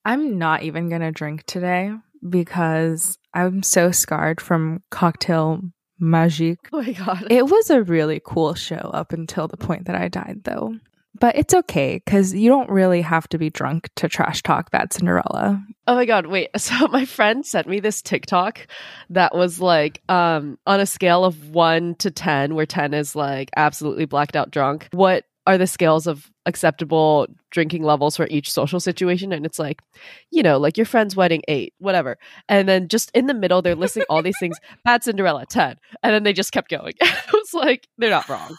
I'm not even going to drink today because I'm so scarred from Cocktail Magique. Oh my God. It was a really cool show up until the point that I died, though. But it's okay because you don't really have to be drunk to trash talk Bad Cinderella. Oh my God, wait. So my friend sent me this TikTok that was like on a scale of 1 to 10, where 10 is like absolutely blacked out drunk. What are the scales of acceptable drinking levels for each social situation? And it's like, like your friend's wedding, 8, whatever. And then just in the middle, they're listing all these things. Bad Cinderella, 10. And then they just kept going. It was like, they're not wrong.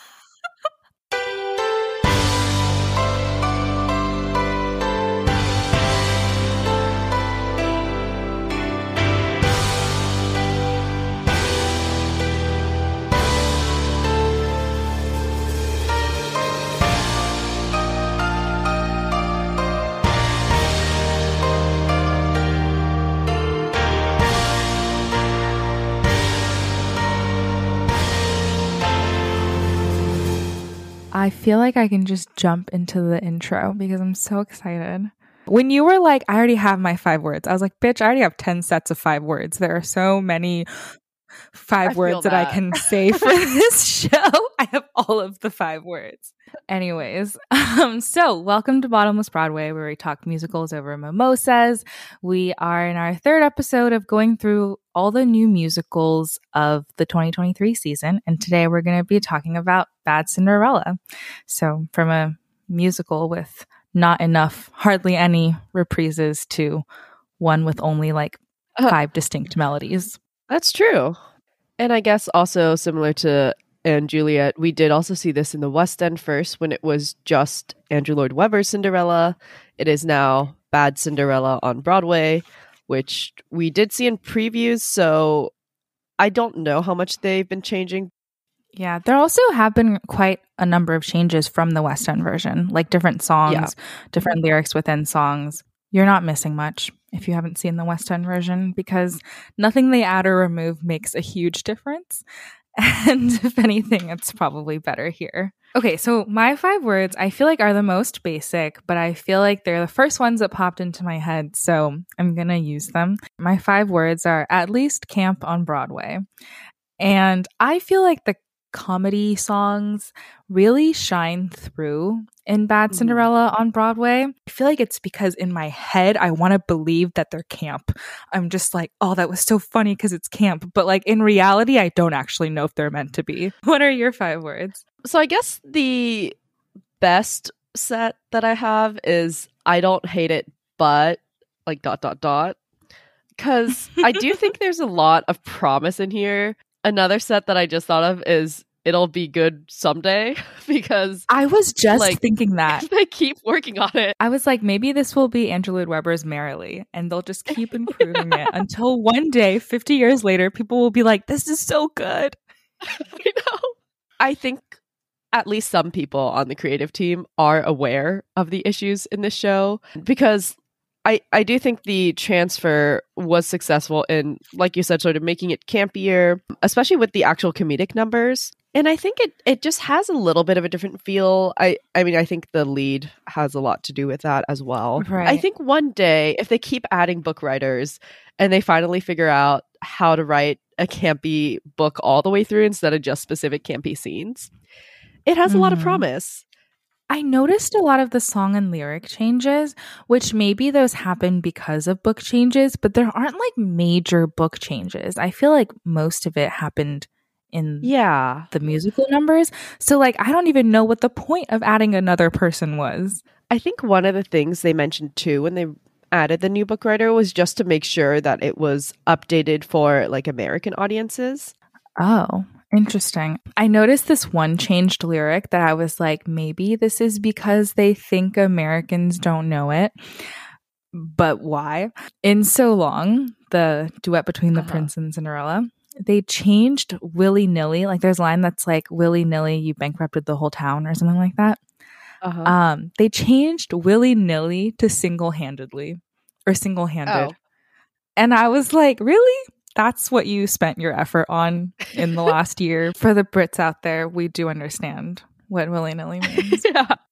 I feel like I can just jump into the intro because I'm so excited. When you were like, I already have my 5 words, I was like, bitch, I already have 10 sets of 5 words. There are so many 5 words that I can say for this show. I have all of the 5 words. Anyways, so welcome to Bottomless Broadway, where we talk musicals over mimosas. We are in our 3rd episode of going through all the new musicals of the 2023 season. And today we're going to be talking about Bad Cinderella. So from a musical with not enough, hardly any reprises to one with only like 5 distinct melodies. That's true. And I guess also similar to and Juliet, we did also see this in the West End first when it was just Andrew Lloyd Webber's Cinderella. It is now Bad Cinderella on Broadway, which we did see in previews, so I don't know how much they've been changing. Yeah, there also have been quite a number of changes from the West End version, like different songs, different lyrics within songs. You're not missing much if you haven't seen the West End version because nothing they add or remove makes a huge difference. And if anything, it's probably better here. Okay, so my 5 words I feel like are the most basic, but I feel like they're the first ones that popped into my head, so I'm going to use them. My 5 words are at least camp on Broadway. And I feel like the comedy songs really shine through in Bad Cinderella on Broadway. I feel like it's because in my head, I want to believe that they're camp. I'm just like, oh, that was so funny because it's camp. But like in reality, I don't actually know if they're meant to be. What are your 5 words? So I guess the best set that I have is I don't hate it, but like ... Because I do think there's a lot of promise in here. Another set that I just thought of is It'll Be Good Someday, because I was just thinking that. They keep working on it. I was like, maybe this will be Andrew Lloyd Webber's Merrily, and they'll just keep improving it until one day, 50 years later, people will be like, this is so good. I know. I think at least some people on the creative team are aware of the issues in this show, because I do think the transfer was successful in, like you said, sort of making it campier, especially with the actual comedic numbers. And I think it just has a little bit of a different feel. I mean, I think the lead has a lot to do with that as well. Right. I think one day, if they keep adding book writers and they finally figure out how to write a campy book all the way through instead of just specific campy scenes, it has a lot of promise. I noticed a lot of the song and lyric changes, which maybe those happen because of book changes, but there aren't like major book changes. I feel like most of it happened in the musical numbers. So like, I don't even know what the point of adding another person was. I think one of the things they mentioned too when they added the new book writer was just to make sure that it was updated for like American audiences. Oh, interesting. I noticed this one changed lyric that I was like, maybe this is because they think Americans don't know it. But why? In So Long, the duet between the Prince and Cinderella, they changed willy-nilly. Like there's a line that's like, willy-nilly, you bankrupted the whole town or something like that. They changed willy-nilly to single-handedly or single-handed. Oh. And I was like, really? That's what you spent your effort on in the last year. For the Brits out there, we do understand what willy-nilly means. Yeah.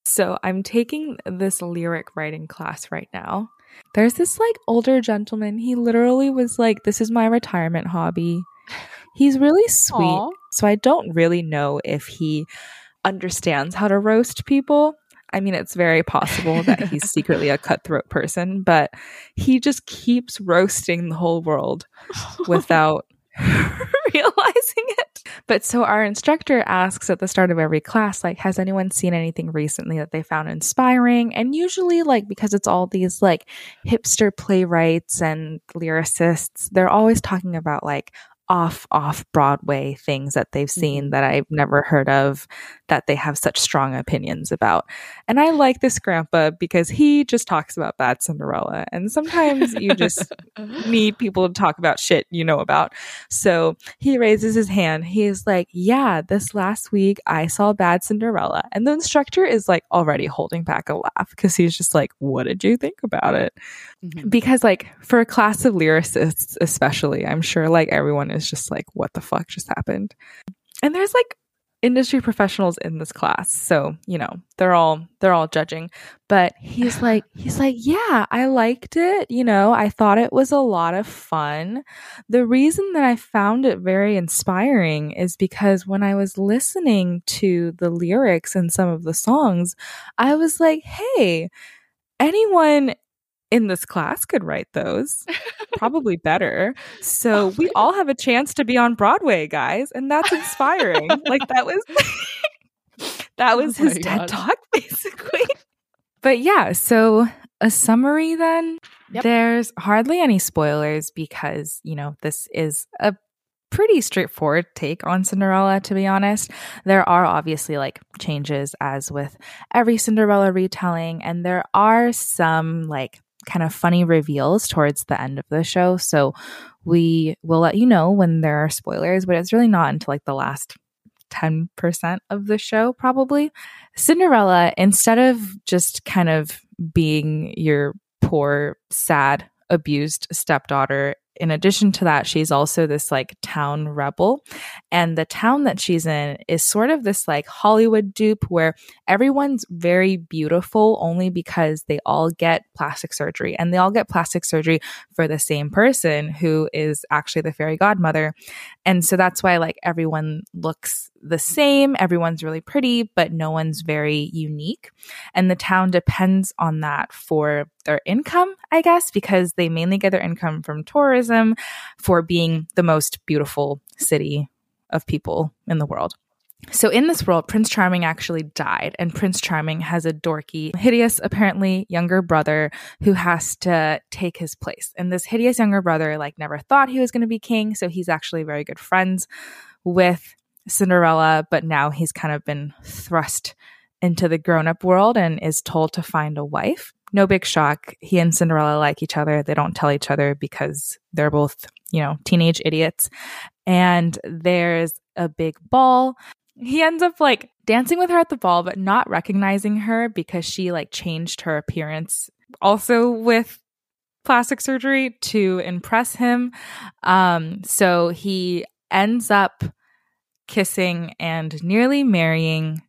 So I'm taking this lyric writing class right now. There's this like older gentleman. He literally was like, this is my retirement hobby. He's really sweet. Aww. So I don't really know if he understands how to roast people. I mean, it's very possible that he's secretly a cutthroat person, but he just keeps roasting the whole world without realizing it. But so our instructor asks at the start of every class, like, has anyone seen anything recently that they found inspiring? And usually, like, because it's all these like hipster playwrights and lyricists, they're always talking about like off Broadway things that they've seen that I've never heard of, that they have such strong opinions about. And I like this grandpa because he just talks about Bad Cinderella. And sometimes you just need people to talk about shit you know about. So he raises his hand. He's like, yeah, this last week I saw Bad Cinderella. And the instructor is like already holding back a laugh because he's just like, what did you think about it? Because like for a class of lyricists, especially, I'm sure like everyone is just like, what the fuck just happened? And there's like industry professionals in this class, so you know they're all judging. But he's like, yeah, I liked it. You know, I thought it was a lot of fun. The reason that I found it very inspiring is because when I was listening to the lyrics and some of the songs, I was like, hey, anyone in this class could write those, probably better. So we all have a chance to be on Broadway, guys, and that's inspiring. Like that was his TED Talk, basically. But yeah, so a summary then. Yep. There's hardly any spoilers because, you know, this is a pretty straightforward take on Cinderella, to be honest. There are obviously like changes as with every Cinderella retelling, and there are some like kind of funny reveals towards the end of the show. So we will let you know when there are spoilers, but it's really not until like the last 10% of the show, probably. Cinderella, instead of just kind of being your poor, sad, abused stepdaughter, in addition to that, she's also this like town rebel. And the town that she's in is sort of this like Hollywood dupe where everyone's very beautiful only because they all get plastic surgery. And they all get plastic surgery for the same person who is actually the fairy godmother. And so that's why like everyone looks the same. Everyone's really pretty, but no one's very unique. And the town depends on that for their income, I guess, because they mainly get their income from tourism, for being the most beautiful city of people in the world. So in this world, Prince Charming actually died, and Prince Charming has a dorky, hideous, apparently younger brother who has to take his place. And this hideous younger brother like never thought he was going to be king, so he's actually very good friends with Cinderella, but now he's kind of been thrust into the grown-up world and is told to find a wife. No big shock. He and Cinderella like each other. They don't tell each other because they're both, you know, teenage idiots. And there's a big ball. He ends up like dancing with her at the ball, but not recognizing her because she like changed her appearance also with plastic surgery to impress him. So he ends up kissing and nearly marrying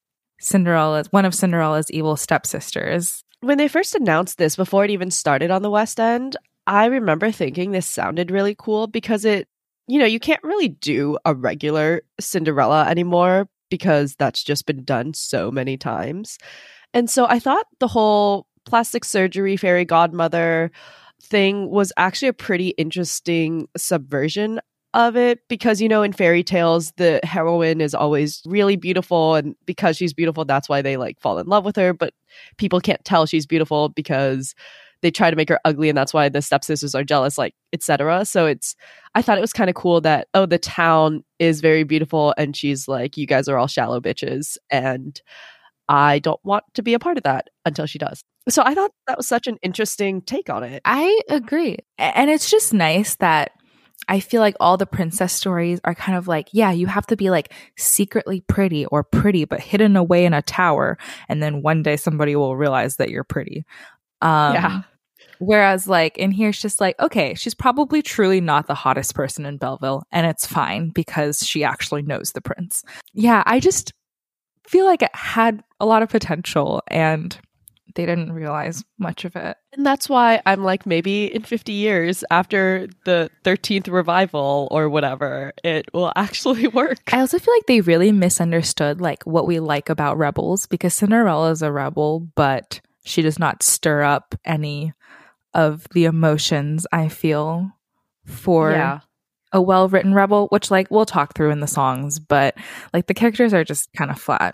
one of Cinderella's evil stepsisters. When they first announced this, before it even started on the West End, I remember thinking this sounded really cool because it, you know, you can't really do a regular Cinderella anymore because that's just been done so many times. And so I thought the whole plastic surgery fairy godmother thing was actually a pretty interesting subversion of it, because, you know, in fairy tales the heroine is always really beautiful, and because she's beautiful that's why they like fall in love with her, but people can't tell she's beautiful because they try to make her ugly, and that's why the stepsisters are jealous, like, etc. So I thought it was kind of cool that, oh, the town is very beautiful and she's like, you guys are all shallow bitches and I don't want to be a part of that, until she does. So I thought that was such an interesting take on it. I agree. And it's just nice that I feel like all the princess stories are kind of like, yeah, you have to be like secretly pretty or pretty, but hidden away in a tower. And then one day somebody will realize that you're pretty. Yeah. Whereas like in here, it's just like, okay, she's probably truly not the hottest person in Belleville, and it's fine because she actually knows the prince. Yeah, I just feel like it had a lot of potential and they didn't realize much of it. And that's why I'm like, maybe in 50 years after the 13th revival or whatever, it will actually work. I also feel like they really misunderstood like what we like about rebels, because Cinderella is a rebel, but she does not stir up any of the emotions I feel for a well-written rebel, which like we'll talk through in the songs, but like the characters are just kind of flat.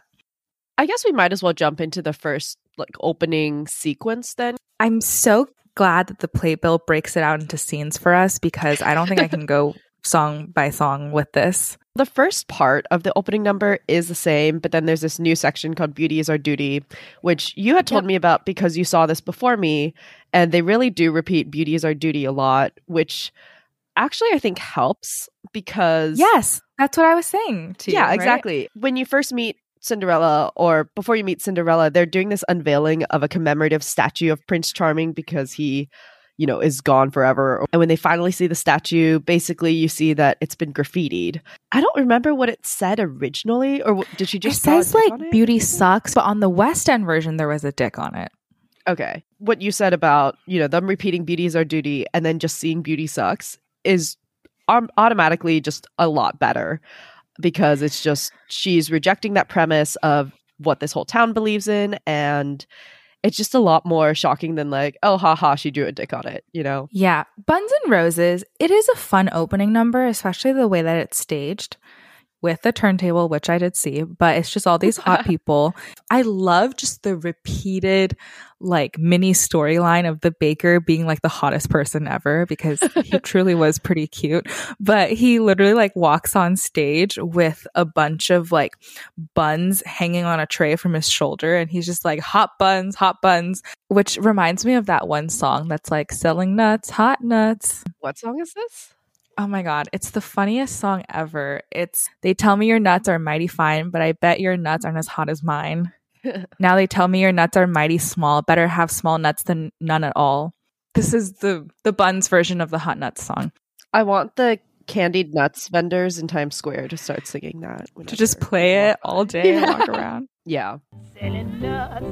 I guess we might as well jump into the first like opening sequence then. I'm so glad that the playbill breaks it out into scenes for us, because I don't think I can go song by song with this. The first part of the opening number is the same, but then there's this new section called Beauty is Our Duty, which you had told me about because you saw this before me, and they really do repeat Beauty is Our Duty a lot, which actually I think helps because... Yes, that's what I was saying to you. Yeah, right? exactly. When you first meet Cinderella, or before you meet Cinderella, they're doing this unveiling of a commemorative statue of Prince Charming because he, you know, is gone forever. And when they finally see the statue, basically you see that it's been graffitied. I don't remember what it said originally, or did she just... It says like beauty sucks, but on the West End version there was a dick on it. Okay. What you said about, you know, them repeating beauty is our duty and then just seeing beauty sucks is automatically just a lot better. Because it's just, she's rejecting that premise of what this whole town believes in, and it's just a lot more shocking than like, oh, haha, she drew a dick on it, you know? Yeah. Buns and Roses, it is a fun opening number, especially the way that it's staged with the turntable, which I did see, but it's just all these hot people. I love just the repeated like mini storyline of the baker being like the hottest person ever, because he truly was pretty cute. But he literally like walks on stage with a bunch of like buns hanging on a tray from his shoulder, and he's just like hot buns, which reminds me of that one song that's like selling nuts, hot nuts. What song is this? Oh my God, it's the funniest song ever. It's, they tell me your nuts are mighty fine, but I bet your nuts aren't as hot as mine. Now they tell me your nuts are mighty small, better have small nuts than none at all. This is the buns version of the hot nuts song. I want the candied nuts vendors in Times Square to start singing that. To just play it all day and walk around. Yeah. Selling nuts,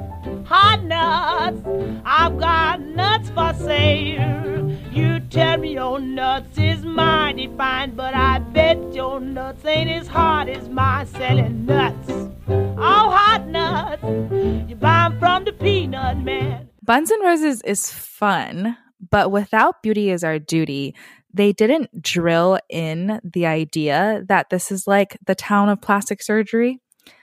hot nuts, I've got nuts for sale. You tell me your nuts is mighty fine, but I bet your nuts ain't as hot as my selling nuts. Oh, hot nuts, you buy 'em from the peanut man. Buns and Roses is fun, but without Beauty is Our Duty, they didn't drill in the idea that this is like the town of plastic surgery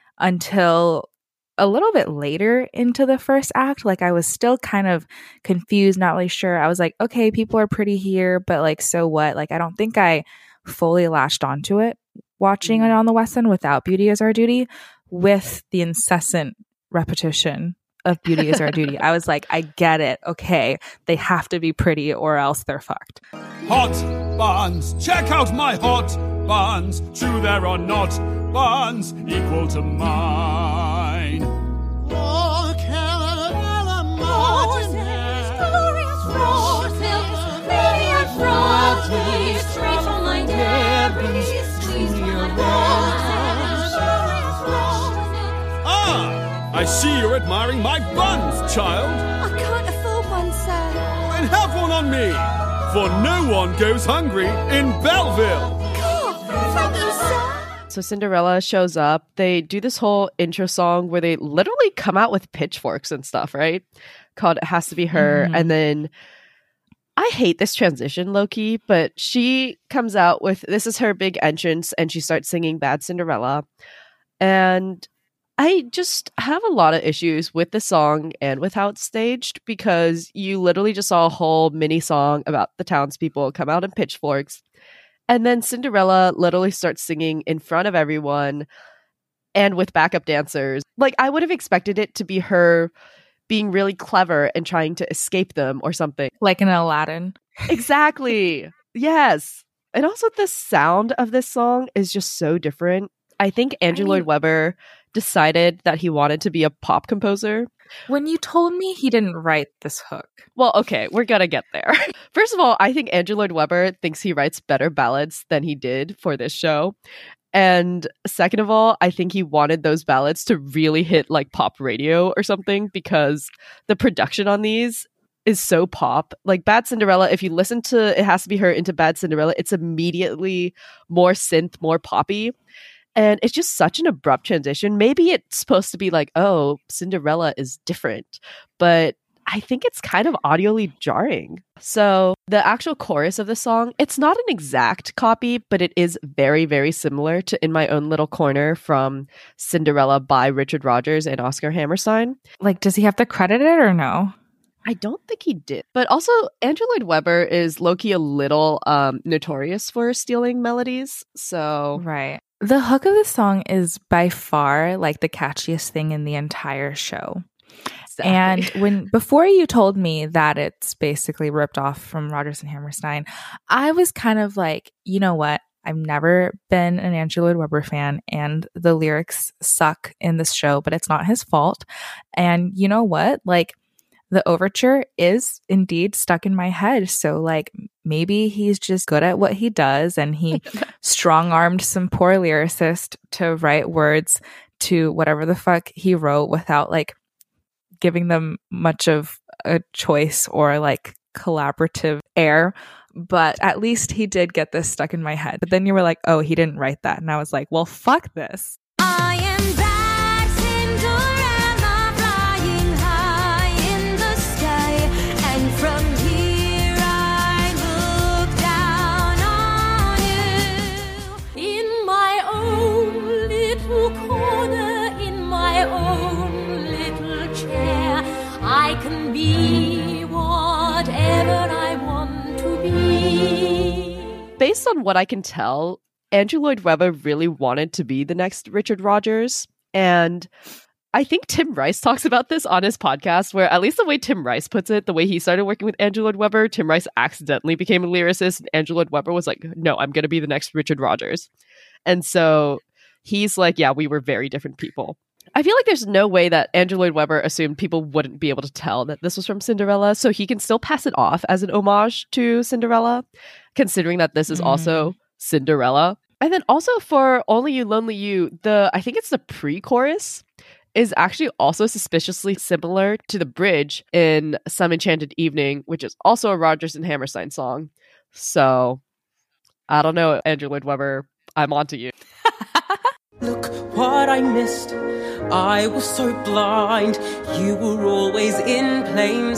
until a little bit later into the first act. Like I was still kind of confused, not really sure. I was like, okay, people are pretty here, but like, so what? Like, I don't think I fully latched onto it watching it on the West End without Beauty is Our Duty. With the incessant repetition of Beauty is Our Duty, I was like, I get it. Okay, they have to be pretty or else they're fucked. Hot buns, check out my hot buns. True, there are not buns equal to mine. Oh, Caramella Martinez, glorious roses, brilliant roses, straight from my dairy, squeeze from my roses, glorious roses. Ah, I see you're admiring my buns, child. I can't afford one, sir. Then have one on me, for no one goes hungry in Belleville. Thank you, sir. So Cinderella shows up. They do this whole intro song where they literally come out with pitchforks and stuff, right? Called It Has to Be Her. And then I hate this transition, low-key, but she comes out with, this is her big entrance, and she starts singing Bad Cinderella. And I just have a lot of issues with the song and with how it's staged, because you literally just saw a whole mini song about the townspeople come out in pitchforks. And then Cinderella literally starts singing in front of everyone and with backup dancers. Like, I would have expected it to be her being really clever and trying to escape them or something. Like in Aladdin. Exactly. Yes. And also the sound of this song is just so different. I think Andrew Lloyd Webber decided that he wanted to be a pop composer. When you told me he didn't write this hook. Well, okay, we're gonna get there. First of all, I think Andrew Lloyd Webber thinks he writes better ballads than he did for this show. And second of all, I think he wanted those ballads to really hit like pop radio or something, because the production on these is so pop. Like Bad Cinderella, if you listen to It Has to Be Her into Bad Cinderella, it's immediately more synth, more poppy. And it's just such an abrupt transition. Maybe it's supposed to be like, oh, Cinderella is different. But I think it's kind of audioly jarring. So the actual chorus of the song, it's not an exact copy, but it is very, very similar to In My Own Little Corner from Cinderella by Richard Rodgers and Oscar Hammerstein. Like, does he have to credit it or no? I don't think he did. But also, Andrew Lloyd Webber is low-key a little notorious for stealing melodies. So Right. The hook of the song is by far like the catchiest thing in the entire show. exactly. And before you told me that it's basically ripped off from Rodgers and Hammerstein, I was kind of like, you know what? I've never been an Andrew Lloyd Webber fan, and the lyrics suck in this show, but it's not his fault. And you know what? Like, the overture is indeed stuck in my head. So like maybe he's just good at what he does, and he strong-armed some poor lyricist to write words to whatever the fuck he wrote without like giving them much of a choice or like collaborative air. But at least he did get this stuck in my head. But then you were like, oh, he didn't write that. And I was like, well, fuck this. I am back, Cinderella, flying high in the sky, and from here I look down on you. In my own little corner, in my own little chair, I can be whatever I want to be. Based on what I can tell, Andrew Lloyd Webber really wanted to be the next Richard Rodgers. And I think Tim Rice talks about this on his podcast, where at least the way Tim Rice puts it, the way he started working with Andrew Lloyd Webber, Tim Rice accidentally became a lyricist, and Andrew Lloyd Webber was like, no, I'm going to be the next Richard Rodgers. And so he's like, yeah, we were very different people. I feel like there's no way that Andrew Lloyd Webber assumed people wouldn't be able to tell that this was from Cinderella, so he can still pass it off as an homage to Cinderella, considering that this is also Cinderella. And then also for Only You, Lonely You, I think it's the pre-chorus is actually also suspiciously similar to the bridge in Some Enchanted Evening, which is also a Rodgers and Hammerstein song. So, I don't know, Andrew Lloyd Webber, I'm onto you. Look what I missed. I was so blind. You were always in plain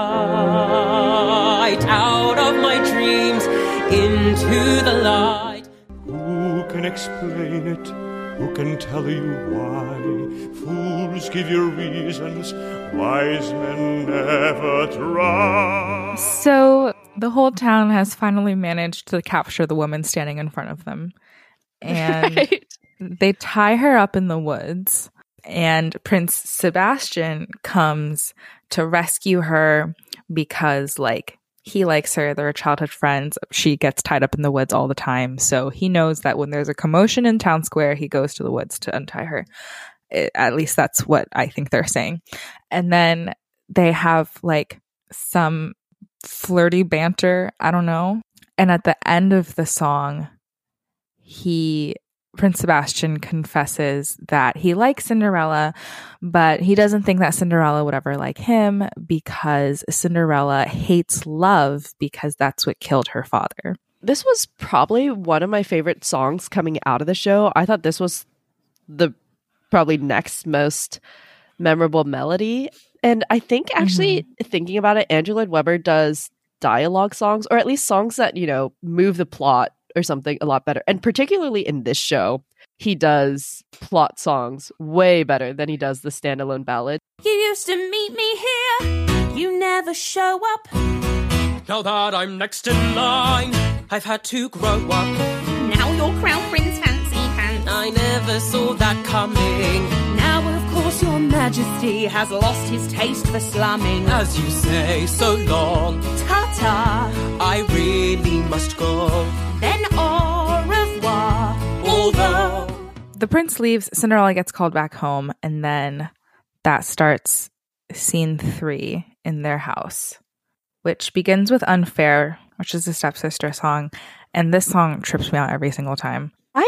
sight. Out of my dreams, into the light. Who can explain it? Who can tell you why? Fools give you reasons, wise men never try. So the whole town has finally managed to capture the woman standing in front of them. And Right? they tie her up in the woods, and Prince Sebastian comes to rescue her because, like, he likes her. They're childhood friends. She gets tied up in the woods all the time. So he knows that when there's a commotion in town square, he goes to the woods to untie her. At least that's what I think they're saying. And then they have, like, some flirty banter. I don't know. And at the end of the song, Prince Sebastian confesses that he likes Cinderella, but he doesn't think that Cinderella would ever like him because Cinderella hates love because that's what killed her father. This was probably one of my favorite songs coming out of the show. I thought this was the probably next most memorable melody. And I think actually thinking about it, Andrew Lloyd Webber does dialogue songs, or at least songs that, you know, move the plot or something a lot better. And particularly in this show, he does plot songs way better than he does the standalone ballad. You used to meet me here, you never show up. Now that I'm next in line, I've had to grow up. Now you're Crown Prince Fancy Pants. I never saw that coming. Now, of course, your majesty has lost his taste for slumming. As you say, so long, Ta-ta, I really must go. then au revoir. Although The prince leaves, Cinderella gets called back home, and then that starts scene 3 in their house, which begins with Unfair, which is a stepsister song. And this song trips me out every single time. I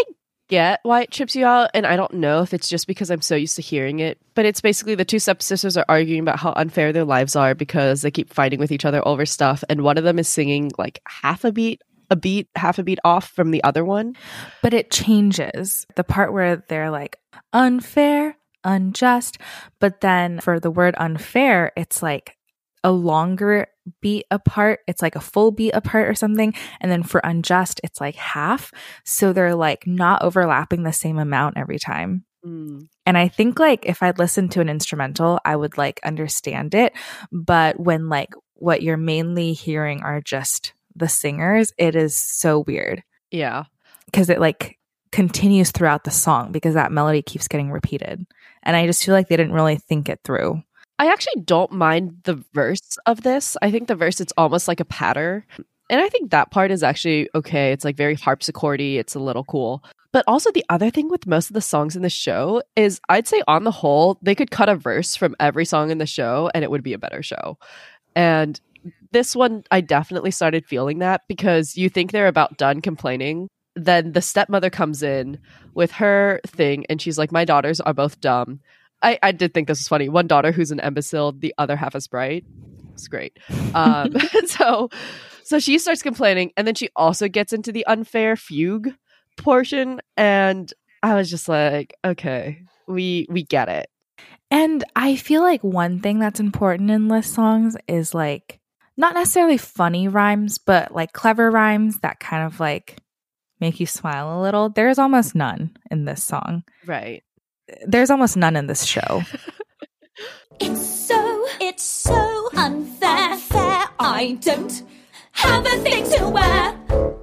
get why it trips you out, and I don't know if it's just because I'm so used to hearing it, but it's basically the two stepsisters are arguing about how unfair their lives are because they keep fighting with each other over stuff, and one of them is singing like half a beat off from the other one. But it changes. The part where they're like, unfair, unjust, but then for the word unfair, it's like a longer beat apart. It's like a full beat apart or something. And then for unjust, it's like half. So they're like not overlapping the same amount every time. And I think like if I'd listened to an instrumental, I would like understand it. But when like what you're mainly hearing are just the singers, it is so weird. Yeah. Because it like continues throughout the song because that melody keeps getting repeated. And I just feel like they didn't really think it through. I actually don't mind the verse of this. I think the verse, it's almost like a patter. And I think that part is actually okay. It's like very harpsichordy. It's a little cool. But also the other thing with most of the songs in the show is I'd say on the whole, they could cut a verse from every song in the show and it would be a better show. And this one, I definitely started feeling that because you think they're about done complaining. Then the stepmother comes in with her thing and she's like, my daughters are both dumb. I did think this was funny. One daughter who's an imbecile, the other half is bright. It's great. So she starts complaining, and then she also gets into the unfair fugue portion, and I was just like, okay, we get it. And I feel like one thing that's important in list songs is like not necessarily funny rhymes, but like clever rhymes that kind of like make you smile a little. There's almost none in this song. Right. There's almost none in this show. It's so unfair. I don't have a thing to wear.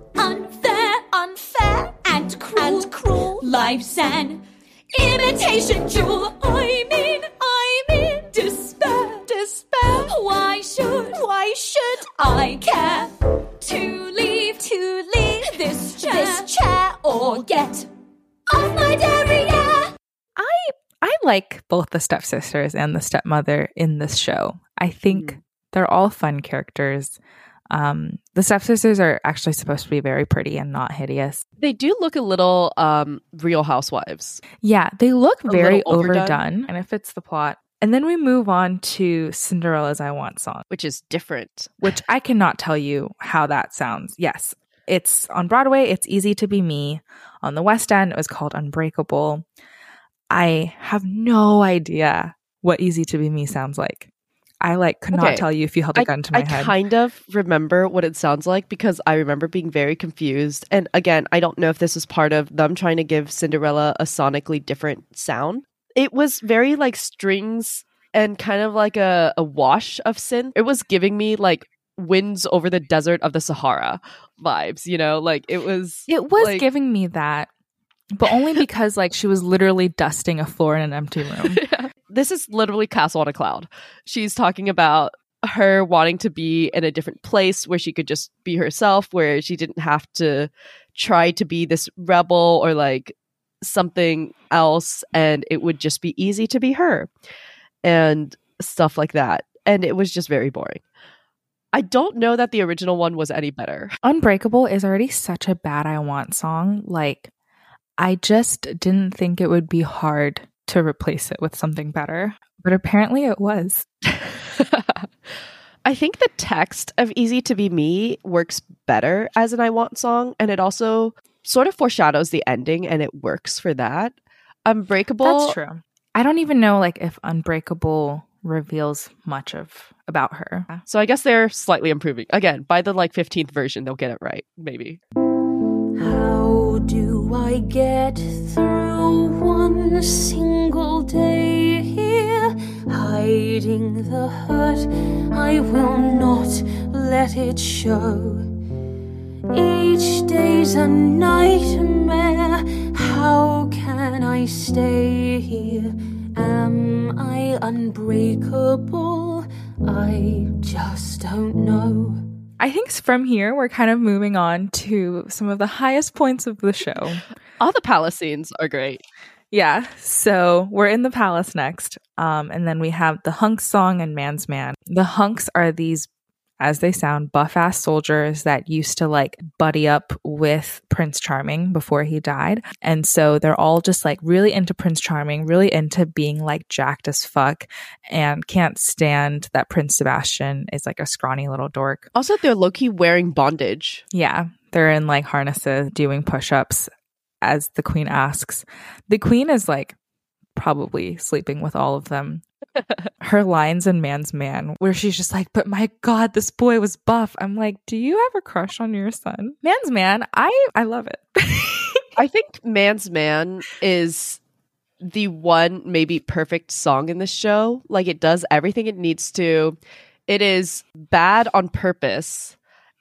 Unfair and cruel. Life's an imitation jewel. I mean, despair. Why should I care to leave this chair or get off my derriere? I like both the stepsisters and the stepmother in this show. I think they're all fun characters. The stepsisters are actually supposed to be very pretty and not hideous. They do look a little Real Housewives. Yeah, they look very overdone, and it fits the plot. And then we move on to Cinderella's I Want song, which is different. Which I cannot tell you how that sounds. Yes, it's on Broadway. It's Easy to Be Me. On the West End, it was called Unbreakable. I have no idea what Easy to Be Me sounds like. I could not tell you if you held a gun to my head. I kind of remember what it sounds like because I remember being very confused. And again, I don't know if this is part of them trying to give Cinderella a sonically different sound. It was very like strings and kind of like a wash of synth. It was giving me like winds over the desert of the Sahara vibes, you know? Like it was like, giving me that. But only because like she was literally dusting a floor in an empty room. Yeah. This is literally Castle on a Cloud. She's talking about her wanting to be in a different place where she could just be herself, where she didn't have to try to be this rebel or like something else, and it would just be easy to be her and stuff like that. And it was just very boring. I don't know that the original one was any better. Unbreakable is already such a bad I Want song. Like, I just didn't think it would be hard to replace it with something better, but apparently it was. I think the text of Easy to Be Me works better as an I Want song, and it also sort of foreshadows the ending, and it works for that. Unbreakable. That's true. I don't even know like if Unbreakable reveals much about her. So I guess they're slightly improving. Again, by the like 15th version, they'll get it right, maybe. How do I get through one single day here? Hiding the hurt, I will not let it show. Each day's a nightmare. How can I stay here? Am I unbreakable? I just don't know. I think from here, we're kind of moving on to some of the highest points of the show. All the palace scenes are great. Yeah, so we're in the palace next. And then we have the Hunks song and Man's Man. The Hunks are these as they sound, buff-ass soldiers that used to like buddy up with Prince Charming before he died. And so they're all just like really into Prince Charming, really into being like jacked as fuck, and can't stand that Prince Sebastian is like a scrawny little dork. Also, they're low-key wearing bondage. Yeah, they're in like harnesses doing push-ups as the queen asks. The queen is like probably sleeping with all of them. Her lines in Man's Man, where she's just like, but my God, this boy was buff. I'm like, do you have a crush on your son? Man's Man, I love it. I think Man's Man is the one maybe perfect song in this show. Like, it does everything it needs to. It is bad on purpose,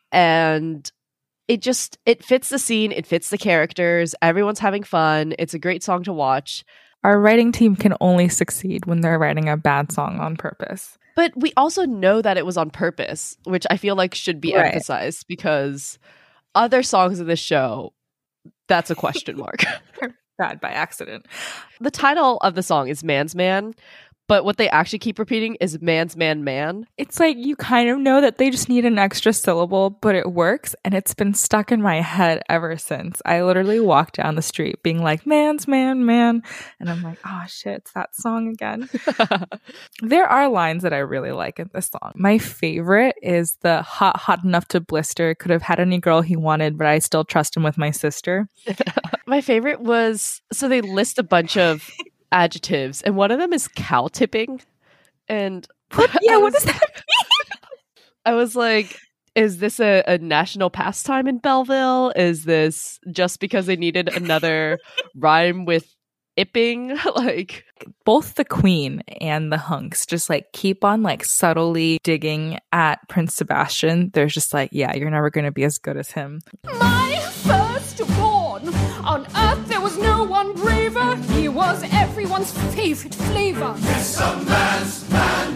and it fits the scene, it fits the characters, everyone's having fun. It's a great song to watch. Our writing team can only succeed when they're writing a bad song on purpose. But we also know that it was on purpose, which I feel like should be emphasized, because other songs of this show, that's a question mark. Bad by accident. The title of the song is Man's Man, but what they actually keep repeating is Man's Man Man. It's like you kind of know that they just need an extra syllable, but it works, and it's been stuck in my head ever since. I literally walk down the street being like, Man's Man Man, and I'm like, oh shit, it's that song again. There are lines that I really like in this song. My favorite is the hot enough to blister, could have had any girl he wanted, but I still trust him with my sister. My favorite was, so they list a bunch of adjectives, and one of them is cow tipping. And what does that mean? I was like, is this a national pastime in Belleville? Is this just because they needed another rhyme with ipping? Like, both the queen and the hunks just like keep on like subtly digging at Prince Sebastian. They're just like, yeah, you're never going to be as good as him. My firstborn, on earth there was no one braver. He was everyone's favorite flavor. Yes, a man's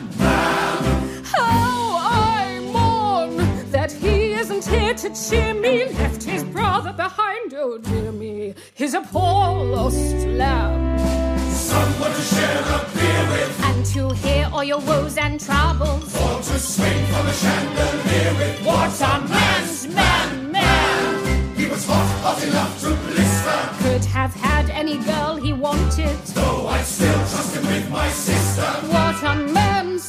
man. How I mourn that he isn't here to cheer me. Left his brother behind, oh dear me. He's a poor lost lamb. Someone to share a beer with, And to hear all your woes and troubles. or to swing from a chandelier with. What a man's man. He was hot enough to blister. Could have had any girl he wanted. Though I'd still trust him with my sister. What a man's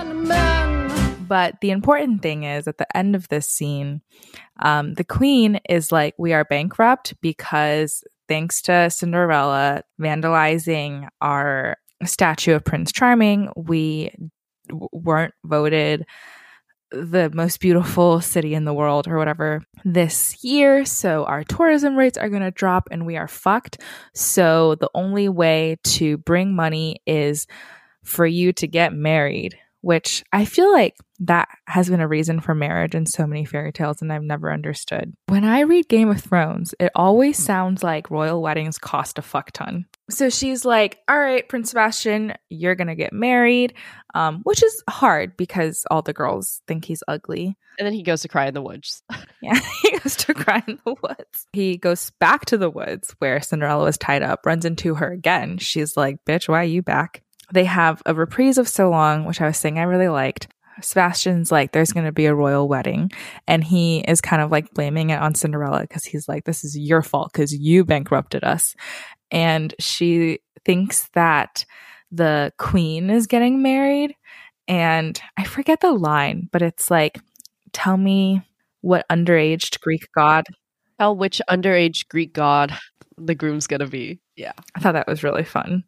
man. But the important thing is, at the end of this scene, the queen is like, we are bankrupt because thanks to Cinderella vandalizing our statue of Prince Charming, we weren't voted the most beautiful city in the world or whatever this year. So our tourism rates are going to drop and we are fucked. So the only way to bring money is for you to get married, which I feel like that has been a reason for marriage in so many fairy tales, and I've never understood. When I read Game of Thrones, it always sounds like royal weddings cost a fuck ton. So she's like, all right, Prince Sebastian, you're going to get married, which is hard because all the girls think he's ugly. And then he goes to cry in the woods. Yeah, he goes to cry in the woods. He goes back to the woods where Cinderella was tied up, runs into her again. She's like, bitch, why are you back? They have a reprise of So Long, which I was saying I really liked. Sebastian's like, there's going to be a royal wedding. And he is kind of like blaming it on Cinderella because he's like, this is your fault because you bankrupted us. And she thinks that the queen is getting married. And I forget the line, but it's like, tell me what underaged Greek god. Tell which underage Greek god the groom's going to be. Yeah. I thought that was really fun.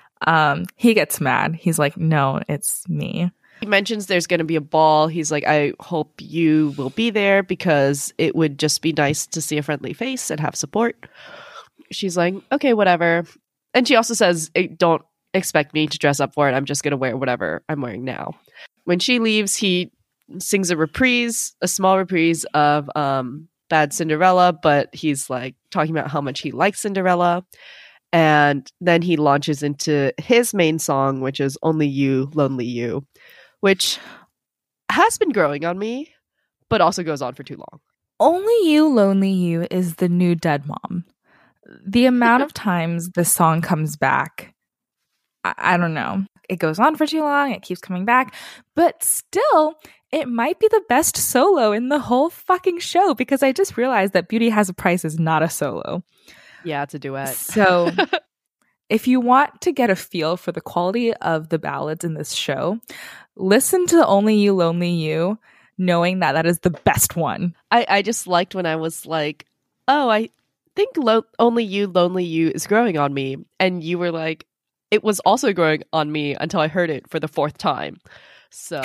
He gets mad. He's like, no, it's me. He mentions there's going to be a ball. He's like, I hope you will be there because it would just be nice to see a friendly face and have support. She's like, okay, whatever. And she also says, don't expect me to dress up for it. I'm just going to wear whatever I'm wearing now. When she leaves, he sings a small reprise of Bad Cinderella, but he's like talking about how much he likes Cinderella. And then he launches into his main song, which is Only You, Lonely You, which has been growing on me, but also goes on for too long. Only You, Lonely You is the new Dead Mom. The amount of times the song comes back, I don't know. It goes on for too long. It keeps coming back. But still, it might be the best solo in the whole fucking show, because I just realized that Beauty Has a Price is not a solo. Yeah, it's a duet. So if you want to get a feel for the quality of the ballads in this show, listen to Only You, Lonely You, knowing that that is the best one. I just liked when I was like, oh, I think Only You, Lonely You is growing on me. And you were like, it was also growing on me until I heard it for the 4th time. So...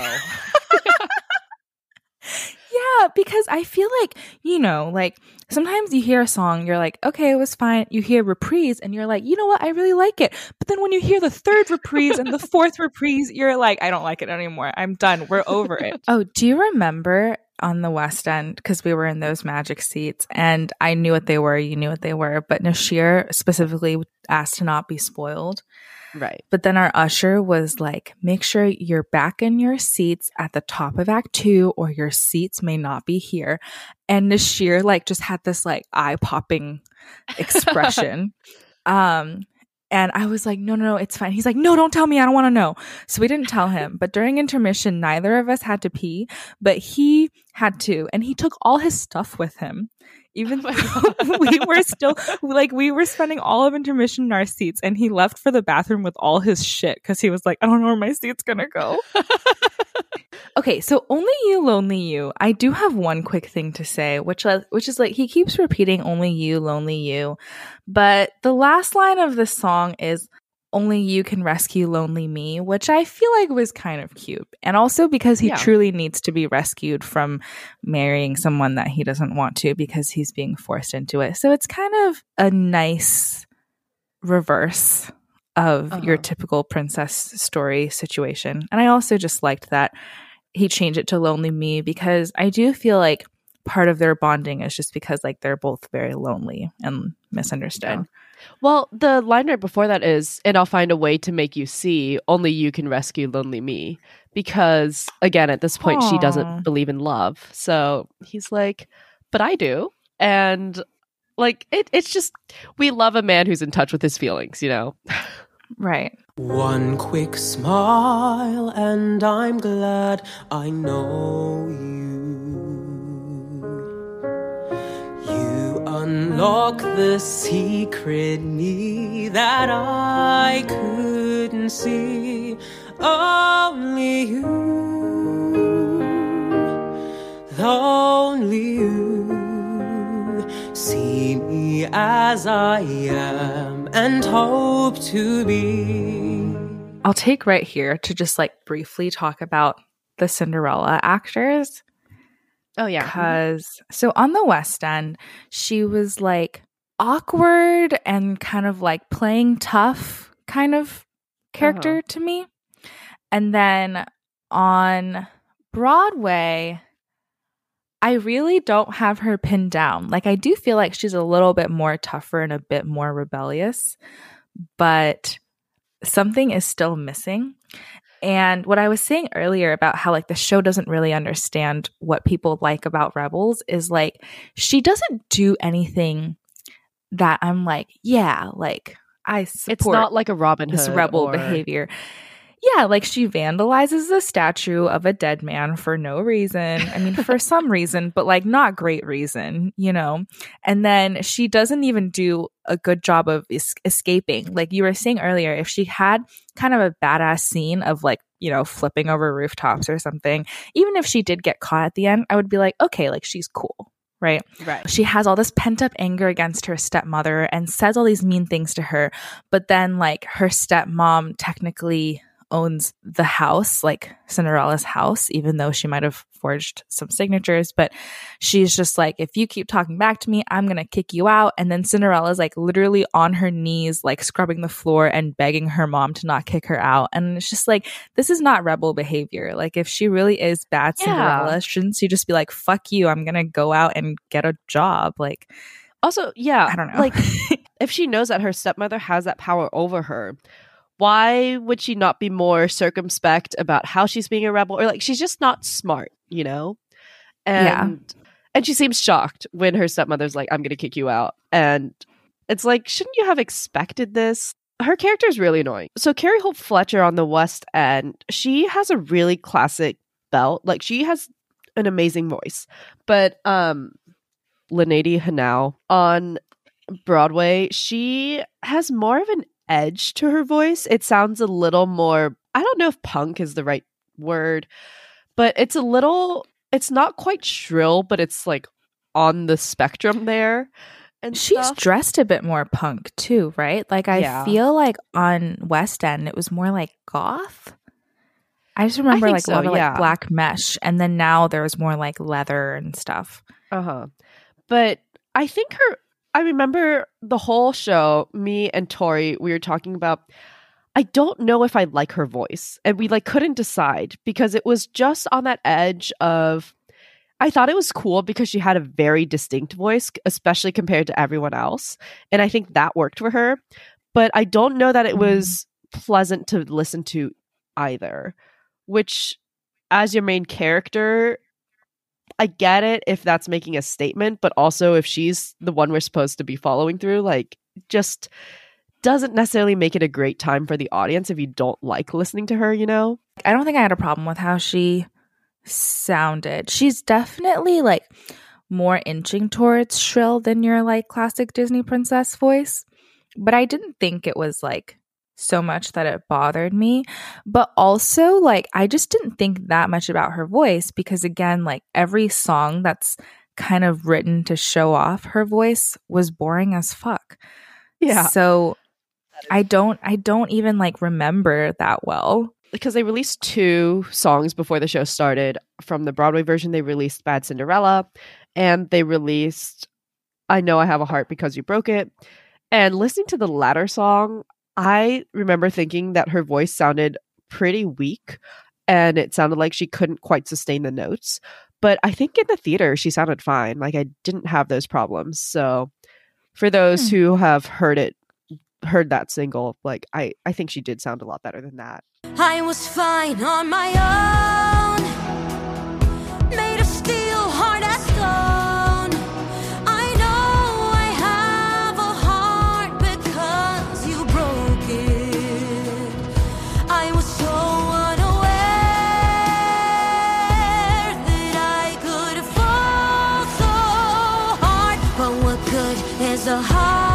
Yeah, because I feel like, you know, like sometimes you hear a song, you're like, okay, it was fine. You hear reprise and you're like, you know what? I really like it. But then when you hear the 3rd reprise and the 4th reprise, you're like, I don't like it anymore. I'm done. We're over it. Oh, do you remember on the West End, because we were in those magic seats and I knew what they were, you knew what they were, but Nashir specifically asked to not be spoiled. Right. But then our usher was like, make sure you're back in your seats at the top of Act 2 or your seats may not be here. And Nashir like just had this like eye-popping expression. And I was like, no, it's fine. He's like, no, don't tell me. I don't want to know. So we didn't tell him. But during intermission, neither of us had to pee, but he had to. And he took all his stuff with him. Even though we were still, like, we were spending all of intermission in our seats, and he left for the bathroom with all his shit because he was like, I don't know where my seat's gonna go. Okay, so Only You, Lonely You. I do have one quick thing to say, which is like, he keeps repeating Only You, Lonely You, but the last line of the song is Only You Can Rescue Lonely Me, which I feel like was kind of cute. And also because he truly needs to be rescued from marrying someone that he doesn't want to because he's being forced into it. So it's kind of a nice reverse of your typical princess story situation. And I also just liked that he changed it to Lonely Me, because I do feel like part of their bonding is just because like they're both very lonely and misunderstood. Yeah. Well, the line right before that is, and I'll find a way to make you see, only you can rescue lonely me. Because, again, at this point, she doesn't believe in love. So he's like, but I do. And, like, it's just, we love a man who's in touch with his feelings, you know? Right. One quick smile and I'm glad I know you. You unlock the secret me that I couldn't see. Only you, only you see me as I am and hope to be. I'll take right here to just like briefly talk about the Cinderella actors. Oh, yeah. Because so on the West End, she was like awkward and kind of like playing tough kind of character to me. And then on Broadway, I really don't have her pinned down. Like, I do feel like she's a little bit more tougher and a bit more rebellious, but something is still missing. And what I was saying earlier about how like the show doesn't really understand what people like about rebels is like, she doesn't do anything that I'm like, yeah, like I support. It's not like a Robin Hood this rebel behavior. Yeah, like she vandalizes the statue of a dead man for no reason. I mean, for some reason, but like not great reason, you know? And then she doesn't even do a good job of escaping. Like you were saying earlier, if she had kind of a badass scene of like, you know, flipping over rooftops or something, even if she did get caught at the end, I would be like, okay, like she's cool. Right. She has all this pent up anger against her stepmother and says all these mean things to her. But then like her stepmom technically owns the house, like Cinderella's house, even though she might have forged some signatures. But she's just like, if you keep talking back to me, I'm going to kick you out. And then Cinderella's like literally on her knees, like scrubbing the floor and begging her mom to not kick her out. And it's just like, this is not rebel behavior. Like if she really is bad Cinderella, shouldn't she just be like, fuck you, I'm going to go out and get a job? Like, also, yeah, I don't know. Like if she knows that her stepmother has that power over her, why would she not be more circumspect about how she's being a rebel? Or like she's just not smart, you know? And she seems shocked when her stepmother's like, I'm gonna kick you out. And it's like, shouldn't you have expected this? Her character is really annoying. So Carrie Hope Fletcher on the West End, she has a really classic felt like she has an amazing voice, but Lady Hanau on Broadway, she has more of an edge to her voice. It sounds a little more, I don't know if punk is the right word, but it's not quite shrill, but it's like on the spectrum there. And she's dressed a bit more punk too, right? Like I feel like on West End it was more like goth. I just remember like a lot of like black mesh, and then now there's more like leather and stuff. But I think I remember the whole show, me and Tori, we were talking about, I don't know if I like her voice. And we like couldn't decide because it was just on that edge of, I thought it was cool because she had a very distinct voice, especially compared to everyone else. And I think that worked for her. But I don't know that it was pleasant to listen to either, which as your main character, I get it if that's making a statement, but also if she's the one we're supposed to be following through, like just doesn't necessarily make it a great time for the audience if you don't like listening to her, you know? I don't think I had a problem with how she sounded. She's definitely like more inching towards shrill than your like classic Disney princess voice, but I didn't think it was like so much that it bothered me. But also like I just didn't think that much about her voice because again, like every song that's kind of written to show off her voice was boring as fuck. Yeah. So I don't even like remember that well. Because they released 2 songs before the show started. From the Broadway version, they released Bad Cinderella, and they released I Know I Have a Heart Because You Broke It. And listening to the latter song, I remember thinking that her voice sounded pretty weak, and it sounded like she couldn't quite sustain the notes. But I think in the theater, she sounded fine. Like I didn't have those problems. So for those who have heard that single, like I think she did sound a lot better than that. I was fine on my own, made of steel, hard as stone. I know I have a heart because you broke it. I was so unaware that I could fall so hard. But what good is a heart?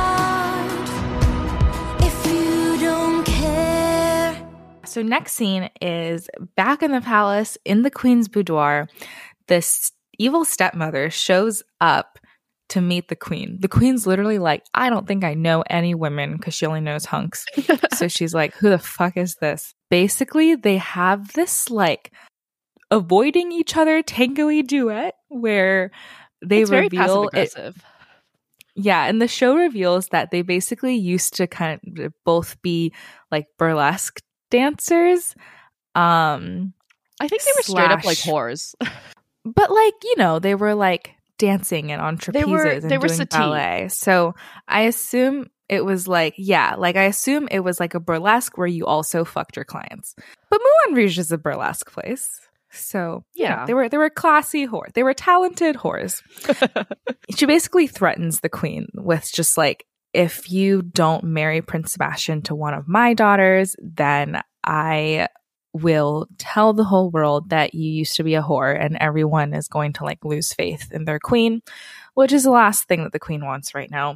So next scene is back in the palace in the queen's boudoir. This evil stepmother shows up to meet the queen. The queen's literally like, I don't think I know any women because she only knows hunks. So she's like, who the fuck is this? Basically, they have this like avoiding each other tango-y duet where they it's very reveal passive-aggressive. Yeah, and the show reveals that they basically used to kind of both be like burlesque dancers. I think they were straight up like whores. But like, you know, they were like dancing and on trapezes and doing ballet. So I assume it was like, I assume it was like a burlesque where you also fucked your clients. But Moulin Rouge is a burlesque place. So yeah, they were classy whores. They were talented whores. She basically threatens the queen with just like, if you don't marry Prince Sebastian to one of my daughters, then I will tell the whole world that you used to be a whore, and everyone is going to like lose faith in their queen, which is the last thing that the queen wants right now.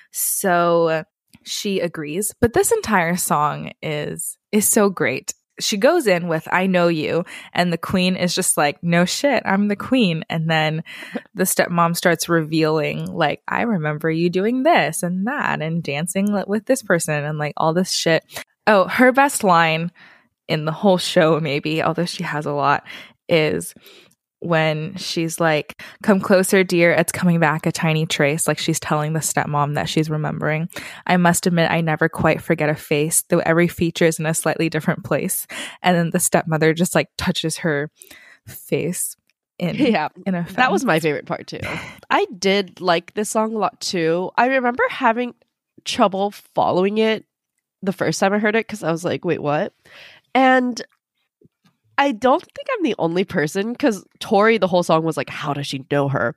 So she agrees. But this entire song is so great. She goes in with I Know You, and the queen is just like, no shit, I'm the queen. And then the stepmom starts revealing like, I remember you doing this and that and dancing with this person and like all this shit. Oh, her best line in the whole show, maybe, although she has a lot, is when she's like, come closer, dear, it's coming back a tiny trace. Like she's telling the stepmom that she's remembering. I must admit, I never quite forget a face, though every feature is in a slightly different place. And then the stepmother just like touches her face in a that was my favorite part too. I did like this song a lot too. I remember having trouble following it the first time I heard it because I was like, wait, what? And I don't think I'm the only person because Tori, the whole song was like, how does she know her?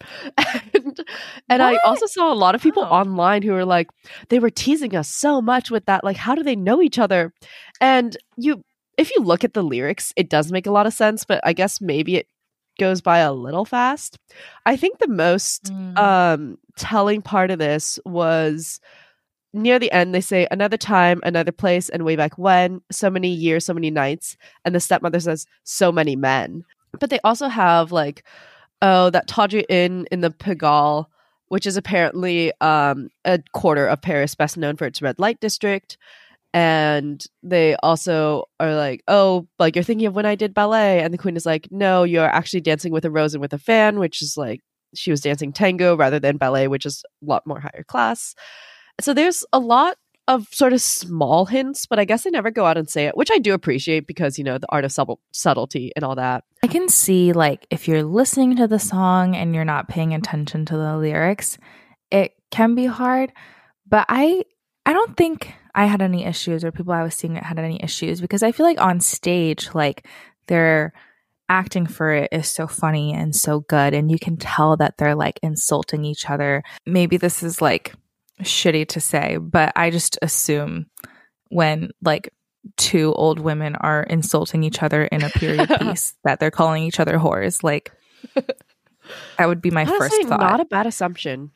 And I also saw a lot of people online who were like, they were teasing us so much with that. Like, how do they know each other? And if you look at the lyrics, it does make a lot of sense, but I guess maybe it goes by a little fast. I think the most telling part of this was near the end. They say, another time, another place, and way back when, so many years, so many nights. And the stepmother says, so many men. But they also have like, oh, that Tawdry Inn in the Pigalle, which is apparently a quarter of Paris, best known for its red light district. And they also are like, oh, like, you're thinking of when I did ballet. And the queen is like, no, you're actually dancing with a rose and with a fan, which is like, she was dancing tango rather than ballet, which is a lot more higher class. So there's a lot of sort of small hints, but I guess they never go out and say it, which I do appreciate because, you know, the art of subtlety and all that. I can see, like, if you're listening to the song and you're not paying attention to the lyrics, it can be hard. But I don't think I had any issues, or people I was seeing it had any issues, because I feel like on stage, like, their acting for it is so funny and so good, and you can tell that they're like insulting each other. Maybe this is like shitty to say, but I just assume when like two old women are insulting each other in a period piece that they're calling each other whores. Like, that would be my Honestly, first thought. Not a bad assumption.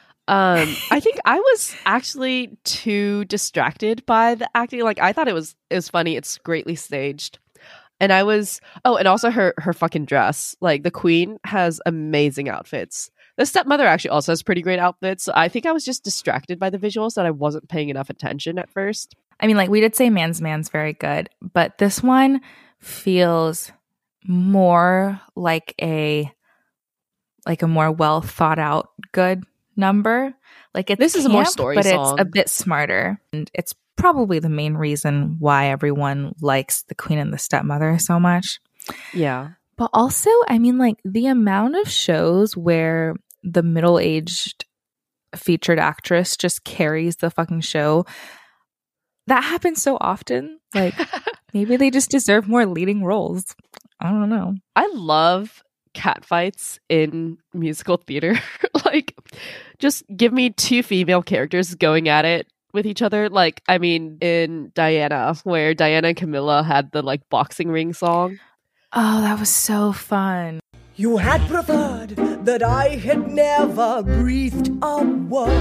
I think I was actually too distracted by the acting. Like, I thought it was funny. It's greatly staged. And I was, and also her fucking dress. Like, the queen has amazing outfits. The stepmother actually also has pretty great outfits. So I think I was just distracted by the visuals that I wasn't paying enough attention at first. I mean, like, we did say Man's very good, but this one feels more like a more well thought out good number. Like, this is a more story song, but it's a bit smarter, and it's probably the main reason why everyone likes the Queen and the Stepmother so much. Yeah. But also, I mean, like, the amount of shows where the middle-aged featured actress just carries the fucking show, that happens so often. Like, maybe they just deserve more leading roles. I don't know. I love catfights in musical theater. Like, just give me two female characters going at it with each other. Like, I mean, in Diana, where Diana and Camilla had the like boxing ring song. Oh, that was so fun. You had preferred that I had never breathed a word.